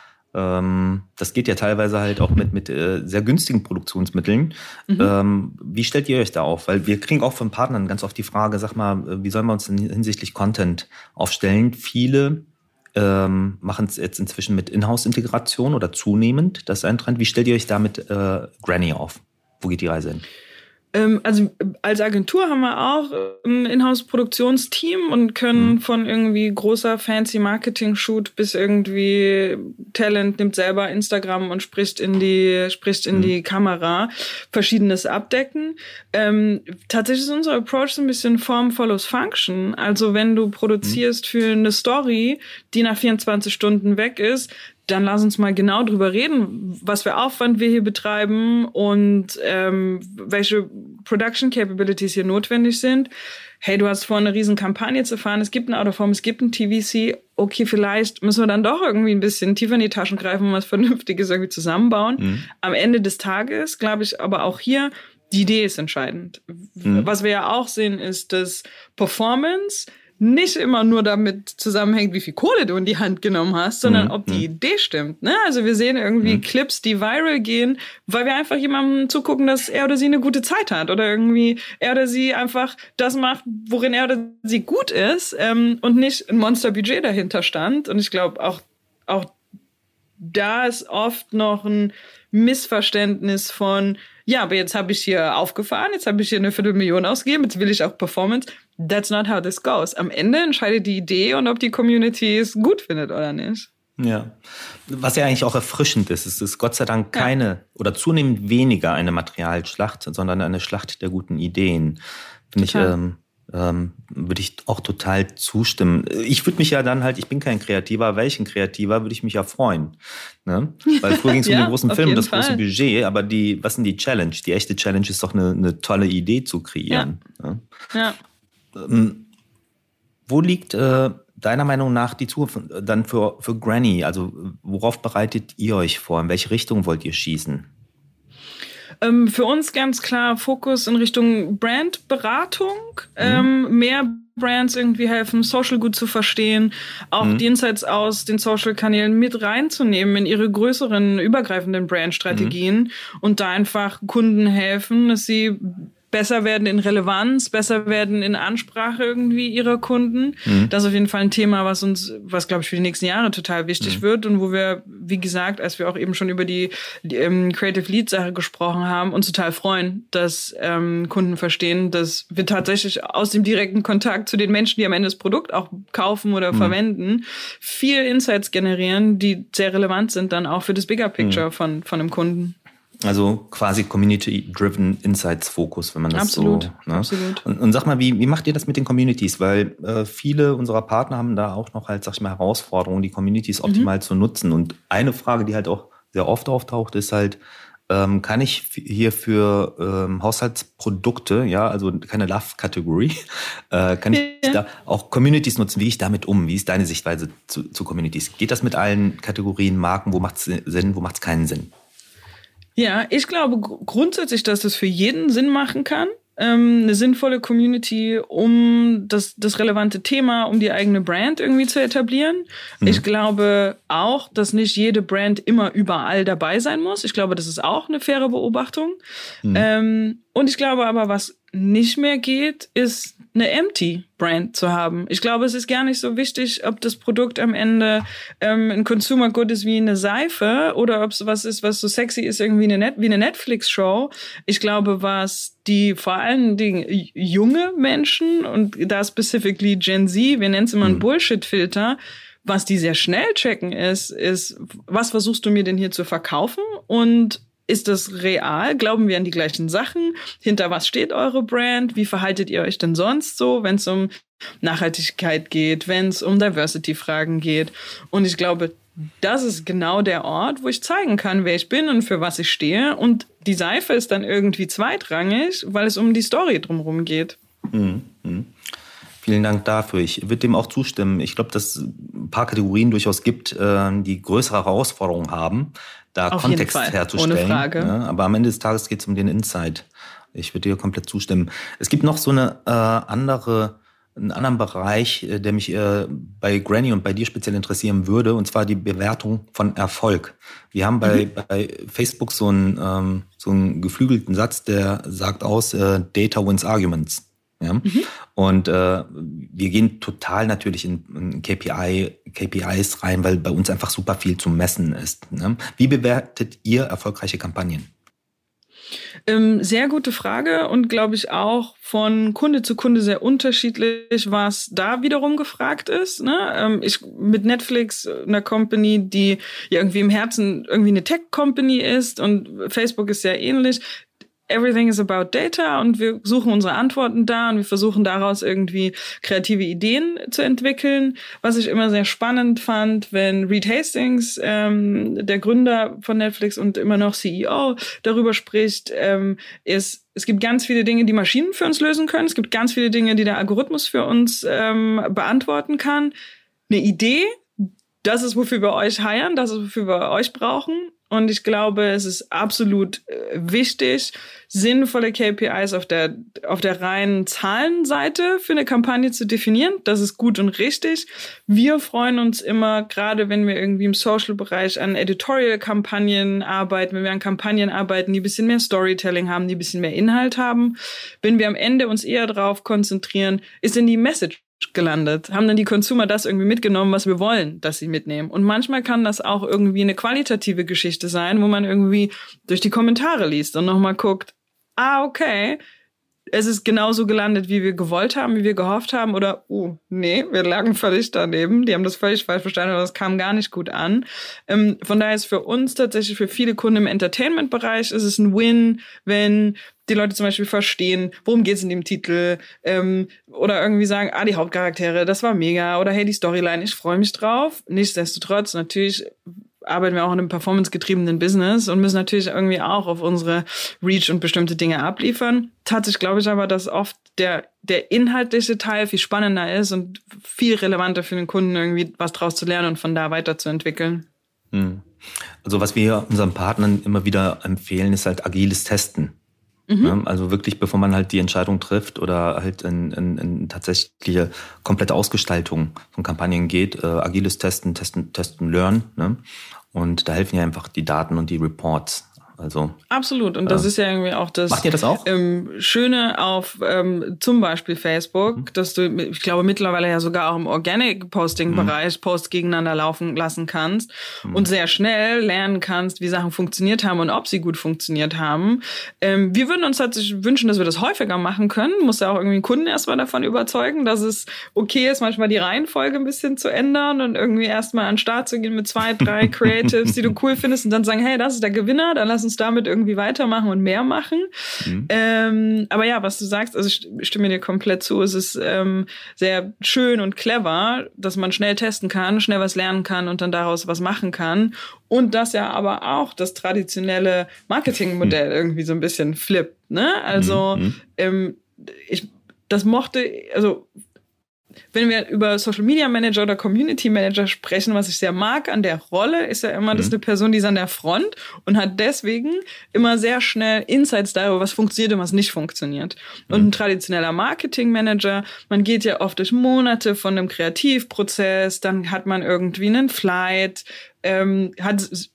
Speaker 3: Das geht ja teilweise halt auch mit, mit äh, sehr günstigen Produktionsmitteln. Mhm. Ähm, wie stellt ihr euch da auf? Weil wir kriegen auch von Partnern ganz oft die Frage, sag mal, wie sollen wir uns denn hinsichtlich Content aufstellen? Viele ähm, machen es jetzt inzwischen mit Inhouse-Integration oder zunehmend. Das ist ein Trend. Wie stellt ihr euch da mit äh, Granny auf? Wo geht die Reise hin?
Speaker 1: Also als Agentur haben wir auch ein Inhouse-Produktionsteam und können mhm. von irgendwie großer fancy Marketing-Shoot bis irgendwie Talent nimmt selber Instagram und spricht in die spricht in mhm. die Kamera Verschiedenes abdecken. Ähm, tatsächlich ist unser Approach so ein bisschen Form follows Function. Also wenn du produzierst mhm. für eine Story, die nach vierundzwanzig Stunden weg ist, dann lass uns mal genau drüber reden, was für Aufwand wir hier betreiben und ähm, welche Production Capabilities hier notwendig sind. Hey, du hast vor, eine riesen Kampagne zu fahren, es gibt eine Autoform, es gibt ein T V C. Okay, vielleicht müssen wir dann doch irgendwie ein bisschen tiefer in die Taschen greifen und was Vernünftiges irgendwie zusammenbauen. Mhm. Am Ende des Tages, glaube ich, aber auch hier, die Idee ist entscheidend. Mhm. Was wir ja auch sehen, ist, dass Performance nicht immer nur damit zusammenhängt, wie viel Kohle du in die Hand genommen hast, sondern mhm. ob die Idee stimmt. Ne? Also wir sehen irgendwie mhm. Clips, die viral gehen, weil wir einfach jemandem zugucken, dass er oder sie eine gute Zeit hat oder irgendwie er oder sie einfach das macht, worin er oder sie gut ist, ähm, und nicht ein Monsterbudget dahinter stand. Und ich glaube, auch, auch da ist oft noch ein Missverständnis von, ja, aber jetzt habe ich hier aufgefahren, jetzt habe ich hier eine Viertelmillion ausgegeben, jetzt will ich auch Performance. That's not how this goes. Am Ende entscheidet die Idee und ob die Community es gut findet oder nicht.
Speaker 3: Ja, was ja eigentlich auch erfrischend ist, es ist Gott sei Dank keine ja. oder zunehmend weniger eine Materialschlacht, sondern eine Schlacht der guten Ideen. Finde ich, ähm, ähm, würde ich auch total zustimmen. Ich würde mich ja dann halt, ich bin kein Kreativer, welchen Kreativer würde ich mich ja freuen. Ne? Weil früher ging es ja, um den großen Film, das Fall. große Budget, aber die, was sind die Challenge? Die echte Challenge ist doch eine, eine tolle Idee zu kreieren. Ja. Ne? Ja. Ähm, wo liegt äh, deiner Meinung nach die Zukunft dann für, für Granny? Also worauf bereitet ihr euch vor? In welche Richtung wollt ihr schießen?
Speaker 1: Ähm, für uns ganz klar Fokus in Richtung Brandberatung, mhm. ähm, mehr Brands irgendwie helfen, Social gut zu verstehen, auch mhm. die Insights aus den Social-Kanälen mit reinzunehmen in ihre größeren, übergreifenden Brandstrategien mhm. und da einfach Kunden helfen, dass sie besser werden in Relevanz, besser werden in Ansprache irgendwie ihrer Kunden. Mhm. Das ist auf jeden Fall ein Thema, was uns, was glaube ich für die nächsten Jahre total wichtig mhm. wird und wo wir, wie gesagt, als wir auch eben schon über die, die ähm, Creative Lead Sache gesprochen haben, uns total freuen, dass ähm, Kunden verstehen, dass wir tatsächlich aus dem direkten Kontakt zu den Menschen, die am Ende das Produkt auch kaufen oder mhm. verwenden, viel Insights generieren, die sehr relevant sind dann auch für das Bigger Picture mhm. von von einem Kunden.
Speaker 3: Also quasi Community-driven Insights-Fokus, wenn man das
Speaker 1: absolut,
Speaker 3: so... Ne?
Speaker 1: Absolut.
Speaker 3: Und, und sag mal, wie, wie macht ihr das mit den Communities? Weil äh, viele unserer Partner haben da auch noch halt, sag ich mal, Herausforderungen, die Communities optimal mhm. zu nutzen. Und eine Frage, die halt auch sehr oft auftaucht, ist halt, ähm, kann ich hier für ähm, Haushaltsprodukte, ja, also keine Love-Kategorie, äh, kann ich ja. da auch Communities nutzen? Wie gehe ich damit um? Wie ist deine Sichtweise zu, zu Communities? Geht das mit allen Kategorien, Marken? Wo macht es Sinn, wo macht es keinen Sinn?
Speaker 1: Ja, ich glaube grundsätzlich, dass das für jeden Sinn machen kann. Ähm, eine sinnvolle Community, um das, das relevante Thema, um die eigene Brand irgendwie zu etablieren. Mhm. Ich glaube auch, dass nicht jede Brand immer überall dabei sein muss. Ich glaube, das ist auch eine faire Beobachtung. Mhm. Ähm, und ich glaube aber, was nicht mehr geht, ist eine empty Brand zu haben. Ich glaube, es ist gar nicht so wichtig, ob das Produkt am Ende ähm, ein Consumer Good ist wie eine Seife oder ob es was ist, was so sexy ist, irgendwie eine Net- wie eine Netflix-Show. Ich glaube, was die vor allen Dingen junge Menschen und da specifically Gen Z, wir nennen es immer einen Bullshit-Filter, was die sehr schnell checken ist, ist, was versuchst du mir denn hier zu verkaufen und ist das real? Glauben wir an die gleichen Sachen? Hinter was steht eure Brand? Wie verhaltet ihr euch denn sonst so, wenn es um Nachhaltigkeit geht, wenn es um Diversity-Fragen geht? Und ich glaube, das ist genau der Ort, wo ich zeigen kann, wer ich bin und für was ich stehe. Und die Seife ist dann irgendwie zweitrangig, weil es um die Story drumherum geht.
Speaker 3: Mhm. Mhm. Vielen Dank dafür. Ich würde dem auch zustimmen. Ich glaube, dass es ein paar Kategorien durchaus gibt, die größere Herausforderungen haben, da
Speaker 1: Auf
Speaker 3: Kontext
Speaker 1: jeden Fall.
Speaker 3: herzustellen.
Speaker 1: Ohne Frage.
Speaker 3: Ja, aber am Ende des Tages geht es um den Insight. Ich würde dir komplett zustimmen. Es gibt noch so eine äh, andere, einen anderen Bereich, äh, der mich äh, bei Granny und bei dir speziell interessieren würde, und zwar die Bewertung von Erfolg. Wir haben bei, mhm. bei Facebook so einen, ähm, so einen geflügelten Satz, der sagt aus, äh, Data wins arguments. Ja? Mhm. Und äh, wir gehen total natürlich in, in K P I, K P Is rein, weil bei uns einfach super viel zu messen ist. Ne? Wie bewertet ihr erfolgreiche Kampagnen?
Speaker 1: Ähm, sehr gute Frage und glaube ich auch von Kunde zu Kunde sehr unterschiedlich, was da wiederum gefragt ist. Ne? Ähm, ich mit Netflix, einer Company, die ja irgendwie im Herzen irgendwie eine Tech-Company ist und Facebook ist sehr ähnlich. Everything is about data und wir suchen unsere Antworten da und wir versuchen daraus irgendwie kreative Ideen zu entwickeln. Was ich immer sehr spannend fand, wenn Reed Hastings, ähm, der Gründer von Netflix und immer noch C E O, darüber spricht, ähm, ist, es gibt ganz viele Dinge, die Maschinen für uns lösen können. Es gibt ganz viele Dinge, die der Algorithmus für uns ähm, beantworten kann. Eine Idee, das ist, wofür wir euch hiren, das ist, wofür wir euch brauchen. Und ich glaube, es ist absolut äh, wichtig, sinnvolle K P Is auf der auf der reinen Zahlenseite für eine Kampagne zu definieren. Das ist gut und richtig. Wir freuen uns immer, gerade wenn wir irgendwie im Social-Bereich an Editorial-Kampagnen arbeiten, wenn wir an Kampagnen arbeiten, die ein bisschen mehr Storytelling haben, die ein bisschen mehr Inhalt haben, wenn wir am Ende uns eher darauf konzentrieren, ist denn die Message gelandet? Haben dann die Consumer das irgendwie mitgenommen, was wir wollen, dass sie mitnehmen? Und manchmal kann das auch irgendwie eine qualitative Geschichte sein, wo man irgendwie durch die Kommentare liest und nochmal guckt, ah, okay, es ist genauso gelandet, wie wir gewollt haben, wie wir gehofft haben, oder, oh, nee, wir lagen völlig daneben, die haben das völlig falsch verstanden, oder das kam gar nicht gut an. Ähm, von daher ist für uns tatsächlich, für viele Kunden im Entertainment-Bereich, ist es ein Win, wenn die Leute zum Beispiel verstehen, worum geht's in dem Titel, ähm, oder irgendwie sagen, ah, die Hauptcharaktere, das war mega, oder hey, die Storyline, ich freue mich drauf. Nichtsdestotrotz, natürlich arbeiten wir auch in einem performancegetriebenen Business und müssen natürlich irgendwie auch auf unsere Reach und bestimmte Dinge abliefern. Tatsächlich glaube ich aber, dass oft der der inhaltliche Teil viel spannender ist und viel relevanter für den Kunden, irgendwie was draus zu lernen und von da weiterzuentwickeln.
Speaker 3: Also was wir unseren Partnern immer wieder empfehlen, ist halt agiles Testen. Mhm. Also wirklich, bevor man halt die Entscheidung trifft oder halt in, in, in tatsächliche komplette Ausgestaltung von Kampagnen geht, äh, agiles Testen, Testen, Testen, Learn. Ne? Und da helfen ja einfach die Daten und die Reports. Also
Speaker 1: absolut. Und das äh, ist ja irgendwie auch das,
Speaker 3: macht ihr das auch?
Speaker 1: Ähm, Schöne auf ähm, zum Beispiel Facebook, mhm. dass du, ich glaube, mittlerweile ja sogar auch im Organic-Posting-Bereich mhm. Posts gegeneinander laufen lassen kannst mhm. und sehr schnell lernen kannst, wie Sachen funktioniert haben und ob sie gut funktioniert haben. Ähm, wir würden uns tatsächlich wünschen, dass wir das häufiger machen können. Muss ja auch irgendwie einen Kunden erstmal davon überzeugen, dass es okay ist, manchmal die Reihenfolge ein bisschen zu ändern und irgendwie erstmal an den Start zu gehen mit zwei, drei Creatives, die du cool findest und dann sagen, hey, das ist der Gewinner, dann lass uns damit irgendwie weitermachen und mehr machen. Mhm. Ähm, aber ja, was du sagst, also ich stimme dir komplett zu, es ist ähm, sehr schön und clever, dass man schnell testen kann, schnell was lernen kann und dann daraus was machen kann. Und dass ja aber auch das traditionelle Marketingmodell mhm. irgendwie so ein bisschen flippt. Ne? Also mhm. ähm, ich das mochte, also wenn wir über Social Media Manager oder Community Manager sprechen, was ich sehr mag an der Rolle, ist ja immer, mhm. das ist eine Person, die ist an der Front und hat deswegen immer sehr schnell Insights darüber, was funktioniert und was nicht funktioniert. Mhm. Und ein traditioneller Marketing Manager, man geht ja oft durch Monate von einem Kreativprozess, dann hat man irgendwie einen Flight, ähm, hat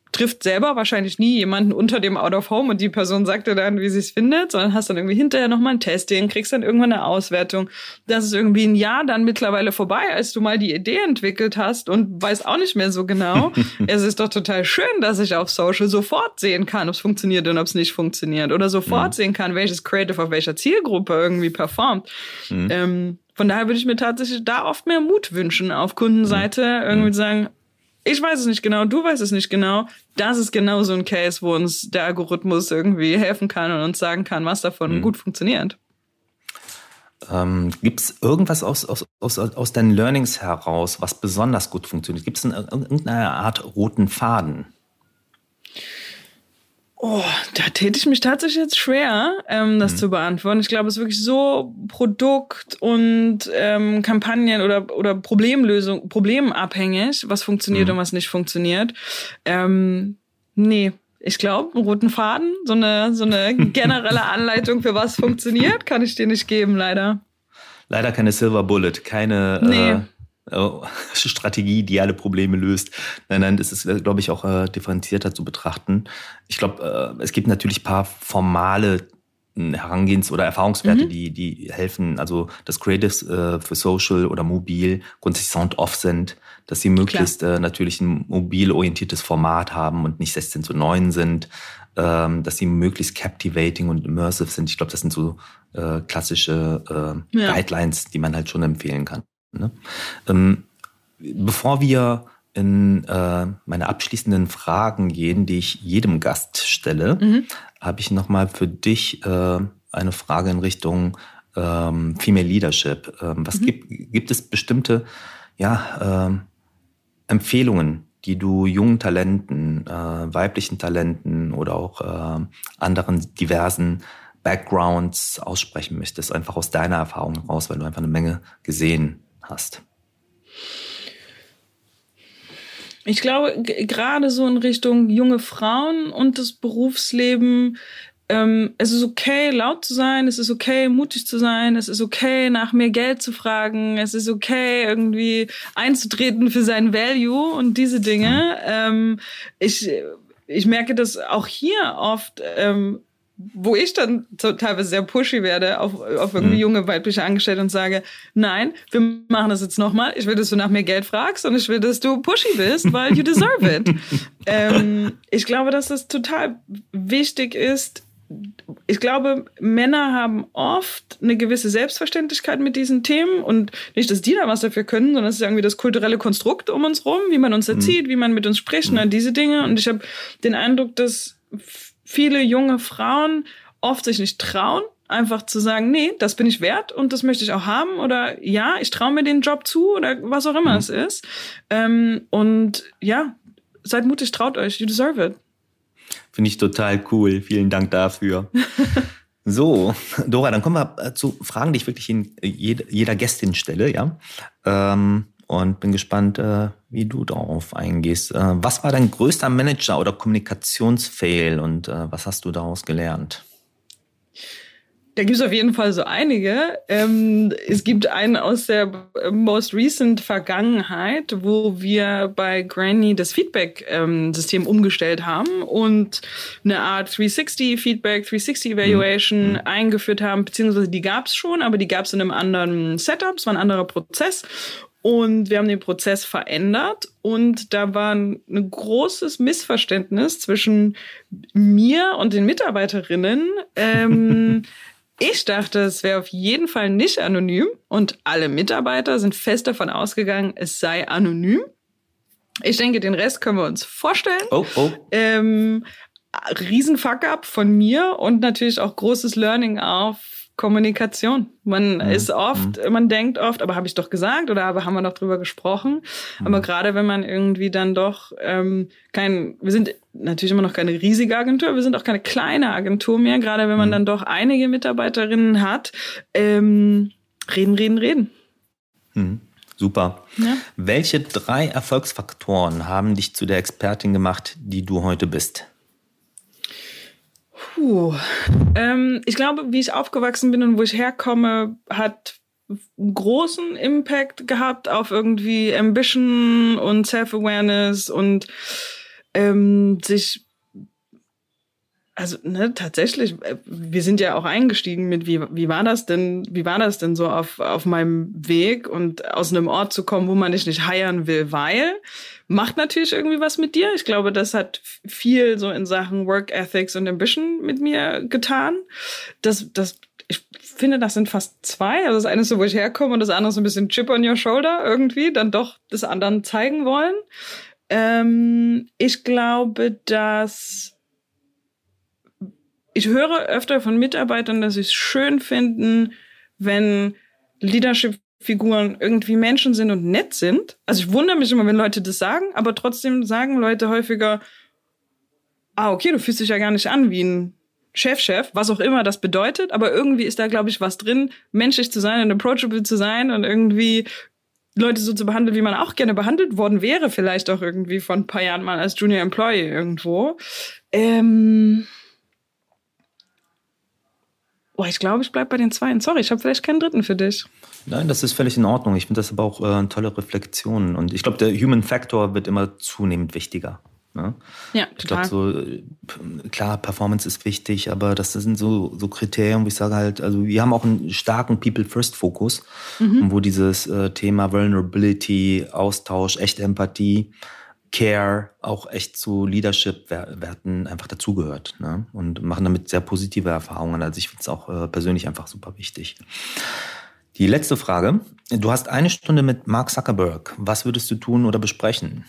Speaker 1: trifft selber wahrscheinlich nie jemanden unter dem Out of Home und die Person sagt dir dann, wie sie es findet, sondern hast dann irgendwie hinterher nochmal ein Testing, kriegst dann irgendwann eine Auswertung. Das ist irgendwie ein Jahr dann mittlerweile vorbei, als du mal die Idee entwickelt hast und weißt auch nicht mehr so genau. Es ist doch total schön, dass ich auf Social sofort sehen kann, ob es funktioniert und ob es nicht funktioniert oder sofort mhm. sehen kann, welches Creative auf welcher Zielgruppe irgendwie performt. Mhm. Ähm, von daher würde ich mir tatsächlich da oft mehr Mut wünschen, auf Kundenseite mhm. irgendwie sagen, ich weiß es nicht genau, du weißt es nicht genau. Das ist genau so ein Case, wo uns der Algorithmus irgendwie helfen kann und uns sagen kann, was davon mhm. gut funktioniert.
Speaker 3: Ähm, gibt es irgendwas aus, aus, aus, aus deinen Learnings heraus, was besonders gut funktioniert? Gibt es irgendeine Art roten Faden?
Speaker 1: Oh, da täte ich mich tatsächlich jetzt schwer, ähm, das mhm. zu beantworten. Ich glaube, es ist wirklich so Produkt- und ähm, Kampagnen- oder oder Problemlösung, problemabhängig, was funktioniert mhm. und was nicht funktioniert. Ähm, nee, ich glaube, einen roten Faden, so eine so eine generelle Anleitung für was funktioniert, kann ich dir nicht geben, leider.
Speaker 3: Leider keine Silver Bullet, keine
Speaker 1: nee.
Speaker 3: äh Strategie, die alle Probleme löst. Nein, nein, das ist, glaube ich, auch äh, differenzierter zu betrachten. Ich glaube, äh, es gibt natürlich ein paar formale Herangehens- oder Erfahrungswerte, mhm. die die helfen. Also, dass Creatives äh, für Social oder Mobil grundsätzlich sound-off sind, dass sie möglichst äh, natürlich ein mobil orientiertes Format haben und nicht sechzehn zu neun sind, ähm, dass sie möglichst captivating und immersive sind. Ich glaube, das sind so äh, klassische äh, ja. Guidelines, die man halt schon empfehlen kann. Ne? Ähm, bevor wir in äh, meine abschließenden Fragen gehen, die ich jedem Gast stelle, mhm. habe ich nochmal für dich äh, eine Frage in Richtung ähm, Female Leadership. Ähm, was mhm. gibt, gibt es bestimmte ja, äh, Empfehlungen, die du jungen Talenten, äh, weiblichen Talenten oder auch äh, anderen diversen Backgrounds aussprechen möchtest, einfach aus deiner Erfahrung heraus, weil du einfach eine Menge gesehen hast?
Speaker 1: Ich glaube, g- gerade so in Richtung junge Frauen und das Berufsleben, ähm, es ist okay, laut zu sein, es ist okay, mutig zu sein, es ist okay, nach mehr Geld zu fragen, es ist okay, irgendwie einzutreten für sein Value und diese Dinge. Ähm, ich, ich merke das auch hier oft, ähm, wo ich dann so teilweise sehr pushy werde auf, auf irgendwie mhm. junge weibliche Angestellte und sage, nein, wir machen das jetzt nochmal. Ich will, dass du nach mehr Geld fragst und ich will, dass du pushy bist, weil you deserve it. ähm, ich glaube, dass das total wichtig ist. Ich glaube, Männer haben oft eine gewisse Selbstverständlichkeit mit diesen Themen und nicht, dass die da was dafür können, sondern es ist irgendwie das kulturelle Konstrukt um uns rum, wie man uns erzieht, mhm. wie man mit uns spricht, mhm. und diese Dinge. Und ich habe den Eindruck, dass viele junge Frauen oft sich nicht trauen, einfach zu sagen, nee, das bin ich wert und das möchte ich auch haben oder ja, ich traue mir den Job zu oder was auch immer mhm. es ist. Ähm, und ja, seid mutig, traut euch, you deserve it.
Speaker 3: Finde ich total cool. Vielen Dank dafür. So, Dora, dann kommen wir zu Fragen, die ich wirklich in jeder, jeder Gästin stelle, ja. Ähm, und bin gespannt, äh, wie du darauf eingehst. Äh, was war dein größter Manager- oder Kommunikationsfail und äh, was hast du daraus gelernt?
Speaker 1: Da gibt es auf jeden Fall so einige. Ähm, es gibt einen aus der most recent Vergangenheit, wo wir bei Granny das Feedback-System ähm, umgestellt haben und eine Art dreihundertsechzig Feedback, dreihundertsechzig Evaluation mhm. eingeführt haben, beziehungsweise die gab es schon, aber die gab es in einem anderen Setup, es war ein anderer Prozess. Und wir haben den Prozess verändert und da war ein großes Missverständnis zwischen mir und den Mitarbeiterinnen. Ähm, ich dachte, es wäre auf jeden Fall nicht anonym und alle Mitarbeiter sind fest davon ausgegangen, es sei anonym. Ich denke, den Rest können wir uns vorstellen.
Speaker 3: Oh, oh.
Speaker 1: Ähm, riesen Fuck-up von mir und natürlich auch großes Learning auf Kommunikation. Man mhm. ist oft, mhm. man denkt oft, aber habe ich doch gesagt oder aber haben wir noch drüber gesprochen. Mhm. Aber gerade wenn man irgendwie dann doch ähm, kein, wir sind natürlich immer noch keine riesige Agentur, wir sind auch keine kleine Agentur mehr, gerade wenn man mhm. dann doch einige Mitarbeiterinnen hat, ähm, reden, reden, reden.
Speaker 3: Mhm. Super. Ja. Welche drei Erfolgsfaktoren haben dich zu der Expertin gemacht, die du heute bist?
Speaker 1: Puh. Ähm, ich glaube, wie ich aufgewachsen bin und wo ich herkomme, hat einen großen Impact gehabt auf irgendwie Ambition und Self-Awareness und ähm, sich Also ne, tatsächlich, wir sind ja auch eingestiegen mit, wie, wie war das denn, wie war das denn so auf, auf meinem Weg und aus einem Ort zu kommen, wo man dich nicht heiern will, weil macht natürlich irgendwie was mit dir. Ich glaube, das hat viel so in Sachen Work Ethics und Ambition mit mir getan. Das, das, ich finde, das sind fast zwei. Also das eine ist so, wo ich herkomme und das andere ist so ein bisschen Chip on your shoulder irgendwie, dann doch des anderen zeigen wollen. Ähm, ich glaube, dass Ich höre öfter von Mitarbeitern, dass sie es schön finden, wenn Leadership-Figuren irgendwie Menschen sind und nett sind. Also ich wundere mich immer, wenn Leute das sagen, aber trotzdem sagen Leute häufiger, ah, okay, du fühlst dich ja gar nicht an wie ein Chef-Chef, was auch immer das bedeutet, aber irgendwie ist da, glaube ich, was drin, menschlich zu sein und approachable zu sein und irgendwie Leute so zu behandeln, wie man auch gerne behandelt worden wäre, vielleicht auch irgendwie vor ein paar Jahren mal als Junior Employee irgendwo. Ähm... Boah, ich glaube, ich bleib bei den Zweien. Sorry, ich habe vielleicht keinen dritten für dich.
Speaker 3: Nein, das ist völlig in Ordnung. Ich finde das aber auch äh, eine tolle Reflexion. Und ich glaube, der Human Factor wird immer zunehmend wichtiger. Ne?
Speaker 1: Ja,
Speaker 3: ich
Speaker 1: total.
Speaker 3: glaube, so, klar, Performance ist wichtig, aber das sind so, so Kriterien, wo ich sage halt, also wir haben auch einen starken People-First-Fokus, mhm. wo dieses äh, Thema Vulnerability, Austausch, echte Empathie, Care auch echt zu Leadership-Werten einfach dazugehört, ne? Und machen damit sehr positive Erfahrungen. Also ich finde es auch äh, persönlich einfach super wichtig. Die letzte Frage. Du hast eine Stunde mit Mark Zuckerberg. Was würdest du tun oder besprechen?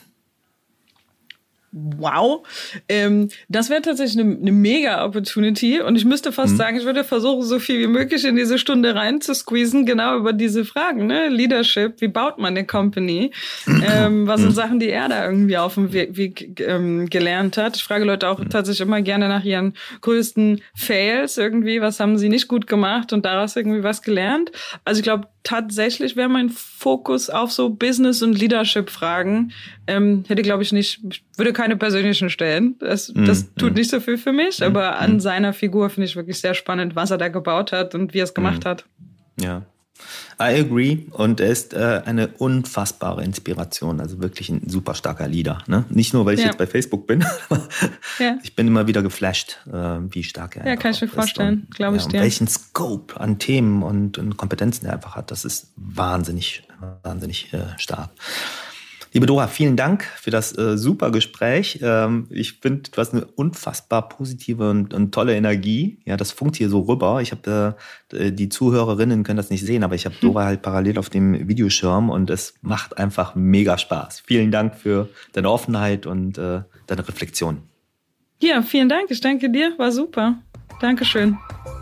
Speaker 1: Wow, ähm, das wäre tatsächlich eine, eine Mega-Opportunity und ich müsste fast mhm. sagen, ich würde versuchen, so viel wie möglich in diese Stunde reinzusqueezen, genau über diese Fragen, ne? Leadership, wie baut man eine Company, ähm, was sind Sachen, die er da irgendwie auf dem Weg, Weg ähm, gelernt hat. Ich frage Leute auch mhm. tatsächlich immer gerne nach ihren größten Fails irgendwie, was haben sie nicht gut gemacht und daraus irgendwie was gelernt. Also ich glaube, tatsächlich wäre mein Fokus auf so Business- und Leadership-Fragen. Ähm, hätte, glaube ich, nicht, würde keine persönlichen stellen. Das, mm, das tut mm. nicht so viel für mich, mm, aber an mm. seiner Figur finde ich wirklich sehr spannend, was er da gebaut hat und wie er es gemacht mm. hat.
Speaker 3: Ja. I agree. Und er ist äh, eine unfassbare Inspiration. Also wirklich ein super starker Leader. Ne? Nicht nur, weil ich ja. jetzt bei Facebook bin. ja. Ich bin immer wieder geflasht, äh, wie stark er
Speaker 1: ja,
Speaker 3: einfach ist.
Speaker 1: Ja, kann ich mir vorstellen. Glaube ich
Speaker 3: ja,
Speaker 1: dir.
Speaker 3: Und welchen Scope an Themen und, und Kompetenzen er einfach hat. Das ist wahnsinnig, wahnsinnig äh, stark. Liebe Dora, vielen Dank für das äh, super Gespräch. Ähm, ich finde, du hast eine unfassbar positive und, und tolle Energie. Ja, das funkt hier so rüber. Ich habe äh, die Zuhörerinnen können das nicht sehen, aber ich habe Dora halt parallel auf dem Videoschirm und es macht einfach mega Spaß. Vielen Dank für deine Offenheit und äh, deine Reflexion.
Speaker 1: Ja, vielen Dank. Ich danke dir. War super. Dankeschön.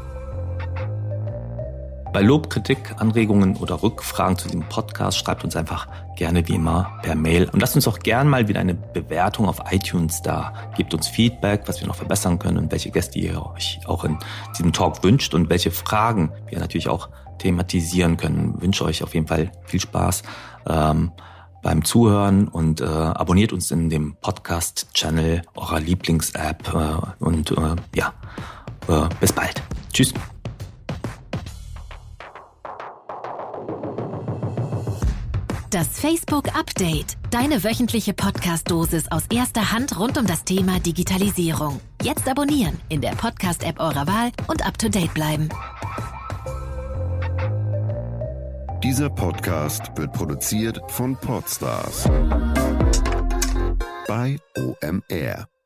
Speaker 3: Bei Lob, Kritik, Anregungen oder Rückfragen zu diesem Podcast schreibt uns einfach gerne wie immer per Mail und lasst uns auch gerne mal wieder eine Bewertung auf iTunes da. Gebt uns Feedback, was wir noch verbessern können und welche Gäste ihr euch auch in diesem Talk wünscht und welche Fragen wir natürlich auch thematisieren können. Ich wünsche euch auf jeden Fall viel Spaß ähm, beim Zuhören und äh, abonniert uns in dem Podcast-Channel eurer Lieblings-App äh, und äh, ja, äh, bis bald. Tschüss.
Speaker 2: Das Facebook Update. Deine wöchentliche Podcast-Dosis aus erster Hand rund um das Thema Digitalisierung. Jetzt abonnieren in der Podcast-App eurer Wahl und up-to-date bleiben.
Speaker 4: Dieser Podcast wird produziert von Podstars bei O M R.